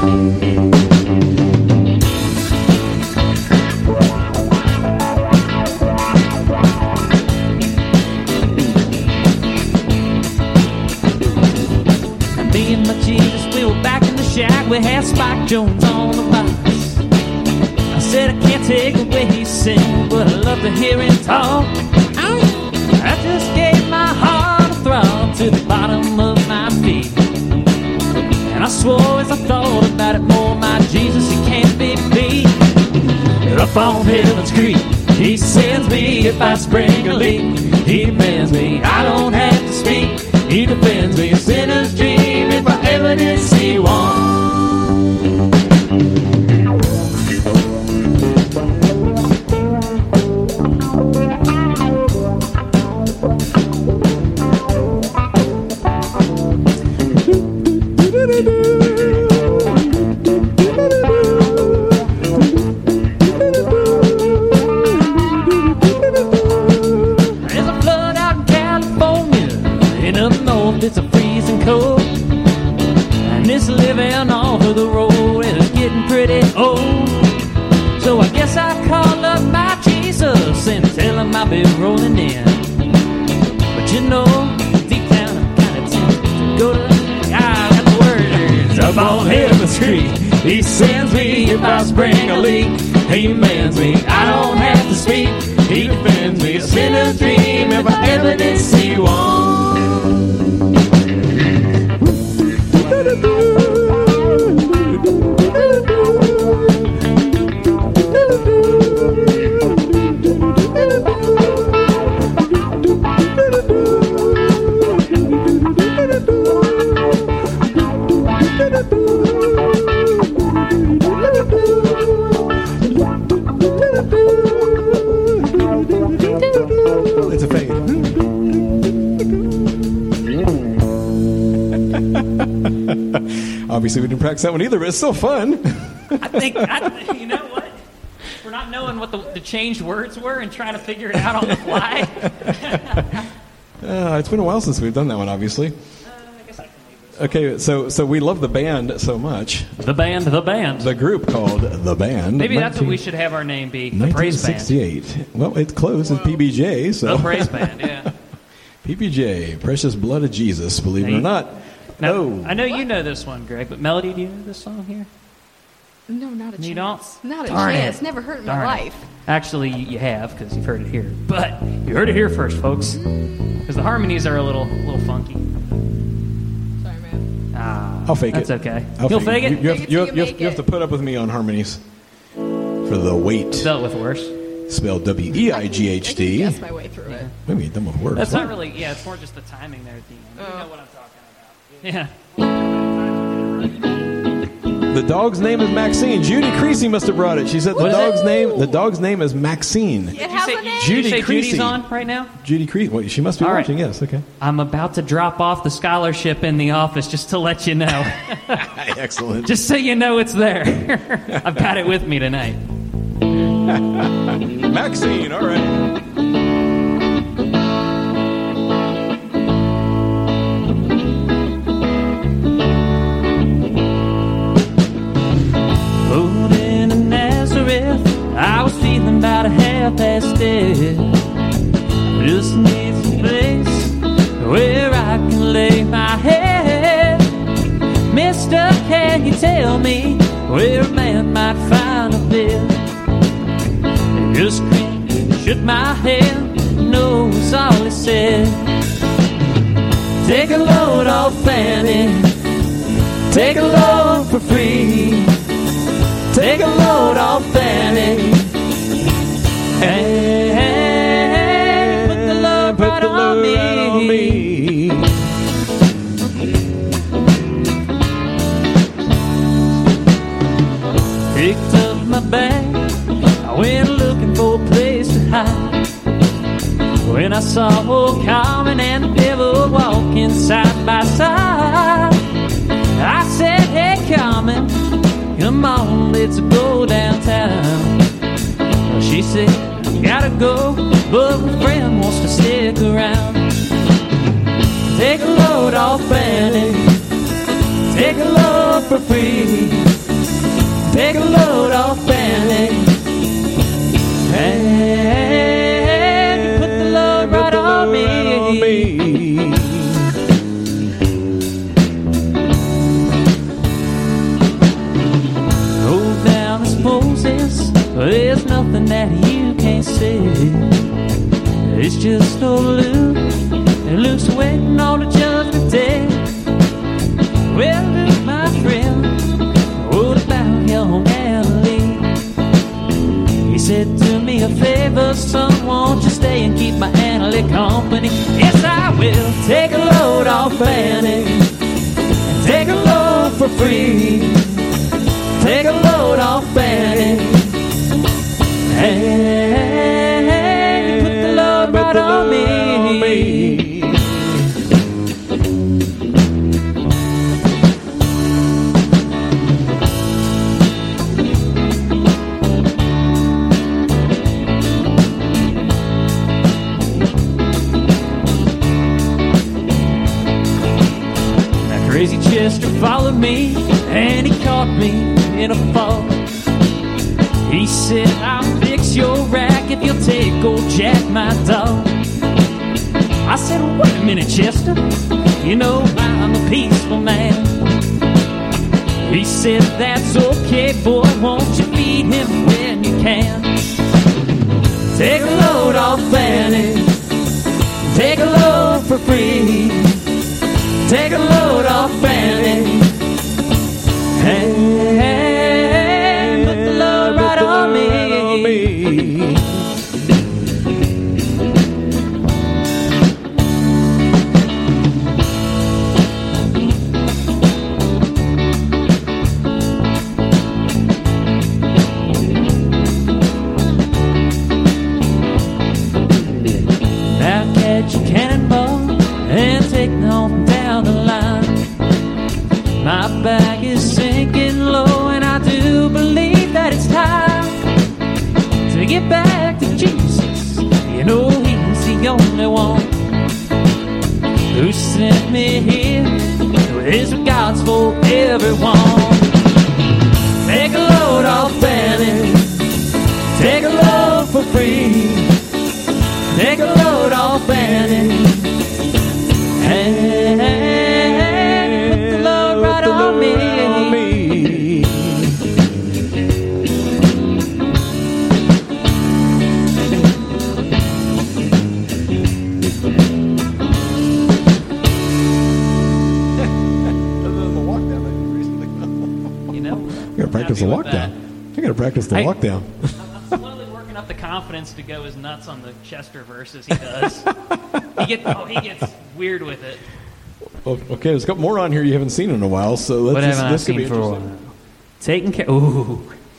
Me and my Jesus, we were back in the shack. We had Spike Jones on the box. I said I can't take the way he sings, but I love to hear him talk. I just gave my heart a throb to the bottom of my feet. And I swore as I thought about it more, my Jesus, he can't be beat. Up on Heaven's Creek, he sends me. If I spring a leak, he bends me. I don't have to speak, he defends me. A sinner's dream, if I ever did see one. There's a flood out in California. In up north, it's a freezing cold. And this living off of the road is getting pretty old. So I guess I call up my Jesus and tell him I'll be rolling in. But you know, deep down I'm kind of tempted to go to I got the words. Up on Heaven's Creek, he sends me. If I spring a leak, he mends me. I don't have to speak, he defends me. A sinner's dream, if I ever did see one. It's a fade. Obviously, we didn't practice that one either, but it's still fun. I think, you know what? We're not knowing what the changed words were and trying to figure it out on the fly. It's been a while since we've done that one, obviously. I guess I can leave this. Okay, so we love the band so much. The band. The group called The Band. Maybe that's what we should have our name be. The Praise Band. 1968. Well, it's close. It's PBJ. So. The Praise Band, yeah. PBJ, Precious Blood of Jesus, believe it or not. Now, Oh. I know you know this one, Greg, but Melody, do you know this song here? No, not a chance. You don't? Not a Darn chance. it. Never heard in Darn my it. life. Actually, you have, because you've heard it here. But you heard it here first, folks. Because the harmonies are a little funky. Sorry, man. I'll fake That's it. okay. I'll You'll fake fake it? You have to put up with me on harmonies. For the weight. Spelled with worse. Spelled I can W-E-I-G-H-D. guess my way through it. Maybe them with words. That's not really, it's more just the timing there at the end. You know what I'm talking about. Yeah. The dog's name is Maxine. Judy Creasy must have brought it. She said the dog's name is Maxine. It has a name. Judy Did you say Creasy. Judy's on right now? Judy Creasy. Well, she must be All right. watching. Yes. Okay. I'm about to drop off the scholarship in the office just to let you know. Excellent. Just so you know it's there. I've got it with me tonight. Maxine. All right. Holding in Nazareth, I was feeling about a half past dead. Just need some place where I can lay my head. Mister, can you tell me where a man might find a bed? shook my head, no was all he said. Take a load off Fanny, take a load for free. Take a load off Fanny, and put the load right on me. Picked up my bag, I went looking for a place to hide. When I saw old Carmen and the devil walking side by side, I said, hey Carmen, come on, let's go downtown. Well, she said, I gotta go, but my friend wants to stick around. Take a load off Fanny, take a load for free. Take a load off Fanny, and put the load right on me. Roll down this Moses, there's nothing that you can't see. It's just old Luke, and Luke's waiting on the judgment day. Well, Luke, my friend, what about young Emily? He said, do me a favor, son, won't you stay and keep my Annalie company? Yes, I will. Take a load off Fanny, and take a load for free. Take a load off Fanny, and put the load right on me. Crazy Chester followed me, and he caught me in a fog. He said, I'll fix your rack if you'll take old Jack, my dog. I said, wait a minute, Chester, you know I'm a peaceful man. He said, that's okay, boy, won't you feed him when you can. Take a load off Fanny, take a load for free. Take a load off Fanny, and put the load right on me. Now catch your cannonball and take on down the line. My back is sinking low, and I do believe that it's time to get back to Jesus. You know he's the only one who sent me here. His God's for everyone. Take a load off Fanny, take a load for free. Take a load off Fanny, and put the load right on me. You know, I gotta practice the lockdown. I gotta practice the lockdown. I'm slowly working up the confidence to go as nuts on the Chester verse as he does. He gets weird with it. Okay, there's a couple more on here you haven't seen in a while, so let's this could be interesting. Taking care. Ooh.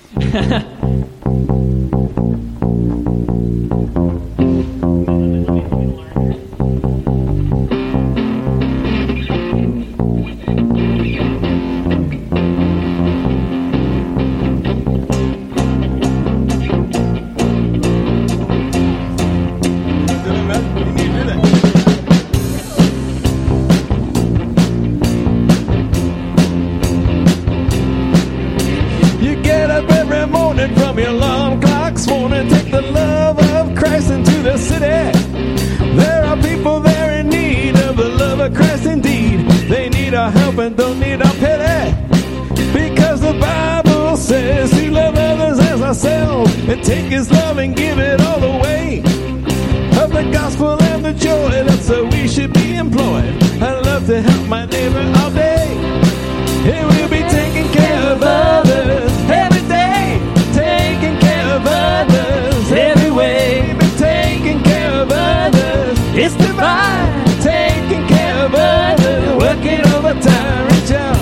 And don't need a pity, because the Bible says to love others as ourselves and take his love and give it all away. got to help my neighbor all day. And we'll be taking care of others every day. Taking care of others every way. We've been taking care of others. It's divine. Taking care of others. Working overtime. Reach out.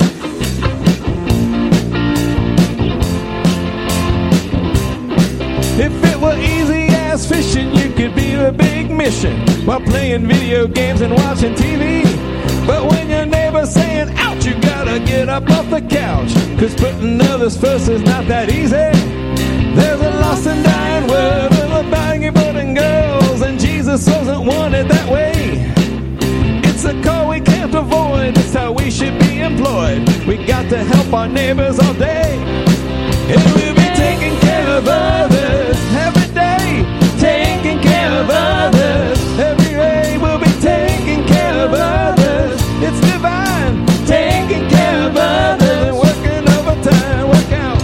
If it were easy as fishing, you could be a big mission while playing video games and watching TV. But when your neighbor's saying, ouch, you gotta get up off the couch. Cause putting others first is not that easy. There's a lost and dying world with a baggy boys and girls, and Jesus doesn't want it that way. It's a call we can't avoid. It's how we should be employed. We got to help our neighbors all day. And we'll be taking care of others every day. Taking care of others every day. We'll be taking care of others. It's divine. Taking care of others and working overtime. Work out.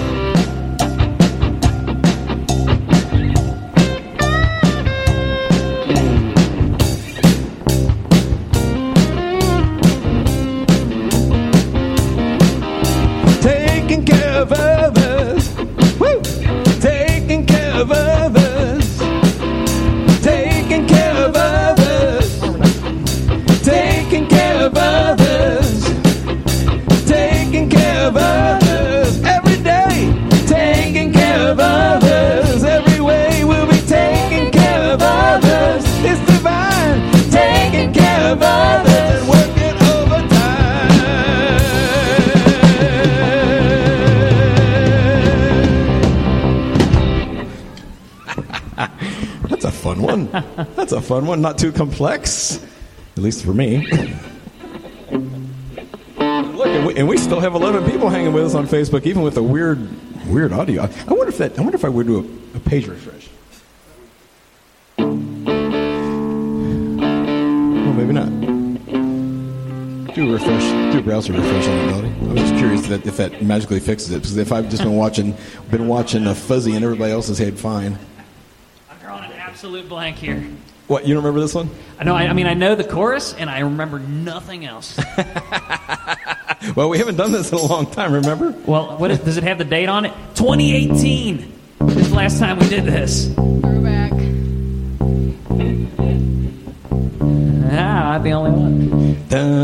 Taking care of others. Woo! Taking care of others. Taking care of others. Taking care of others. Taking care of others every day. Taking care of others every way. We'll be taking care of others. It's divine. Taking care of others and working overtime. That's a fun one. That's a fun one. Not too complex, at least for me. Look, and we still have 11 people hanging with us on Facebook, even with the weird audio. I wonder if I would do a page refresh. Well, maybe not. Do a refresh. Do a browser refresh on it, Melody. I was just curious if that magically fixes it. Because if I've just been watching Fuzzy and everybody else has had fine. I'm drawing an absolute blank here. What, you don't remember this one? I mean, I know the chorus, and I remember nothing else. Well, we haven't done this in a long time, remember? Well, does it have the date on it? 2018 is the last time we did this. Throwback. I'm the only one.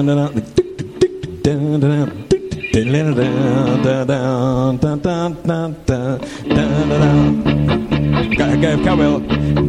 Cowbell.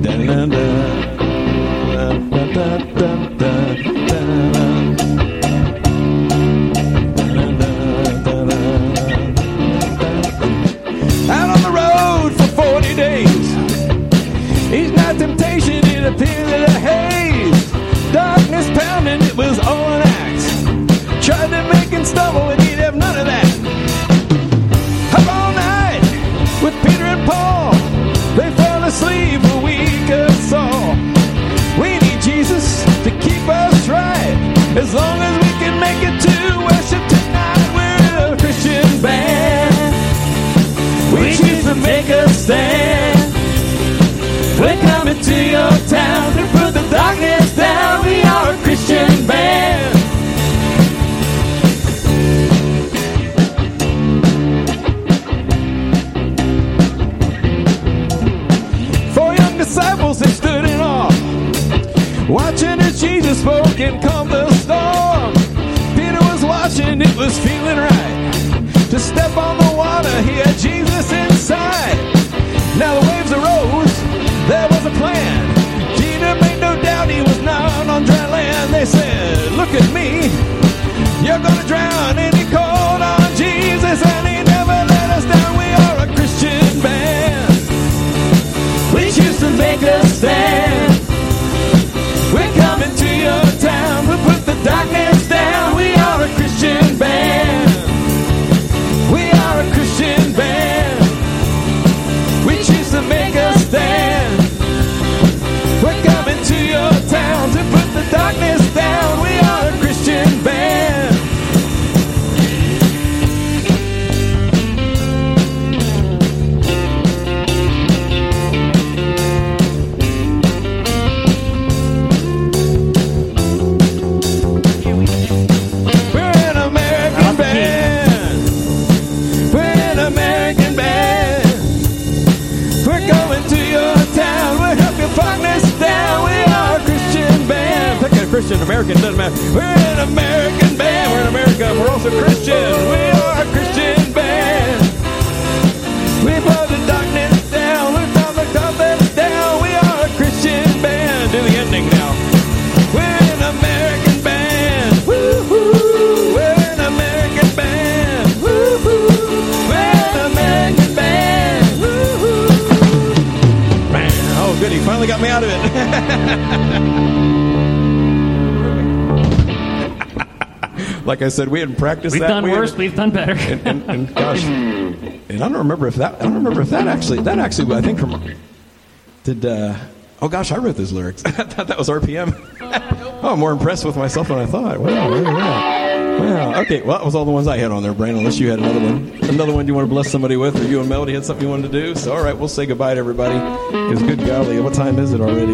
Out on the road for 40 days. Each night temptation, it appeared in a haze. Darkness pounding, it was all an act. Tried to make him stumble and he'd have none of that. Up all night with Peter and Paul. They fell asleep a week of Saul. We need Jesus to keep us right. As long as we can make it to worship tonight, we're a Christian band. We choose to make a stand. We're coming to your town to put the darkness down. We are a Christian band. Four young disciples, they stood in awe, watching as Jesus spoke and calmed the storm. Peter was watching, it was feeling right to step on the water, he had Jesus inside. Now the waves arose, there was a plan. Peter made no doubt he was not on dry land. They said, look at me, you're gonna drown. And he called on Jesus and he never let us down. We are a Christian band. We choose to make a stand. We're coming to your town to put the darkness down. We are a Christian band. We are a Christian band. We choose to make a stand. We're coming to your town to put the darkness down. We are a Christian band. American, doesn't matter. We're an American band. We're in America. We're also Christian. We are a Christian band. We blow the darkness down. We blow the darkness down. We are a Christian band. Do the ending now. We're an American band. Woo-hoo. We're an American band. Woo-hoo. We're an American band. Woo-hoo. Man, oh, good. He finally got me out of it. Like I said, we hadn't practiced We've that. done worse. We've done better. And gosh, and I don't remember if that actually, I think from, oh gosh, I wrote those lyrics. I thought that was RPM. Oh, I'm more impressed with myself than I thought. Wow, look at that. Wow, okay, well, that was all the ones I had on there, Brandon, unless you had another one you want to bless somebody with, or you and Melody had something you wanted to do. So, all right, we'll say goodbye to everybody. It's good golly. What time is it already?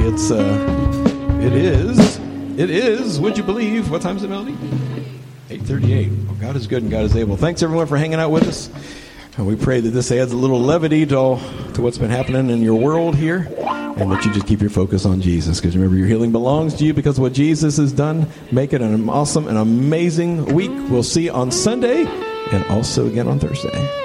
It is, would you believe, what time is it, Melody? 8:38. Well, God is good and God is able. Thanks, everyone, for hanging out with us. And we pray that this adds a little levity to what's been happening in your world here, and that you just keep your focus on Jesus. Because remember, your healing belongs to you because of what Jesus has done. Make it an awesome and amazing week. We'll see you on Sunday and also again on Thursday.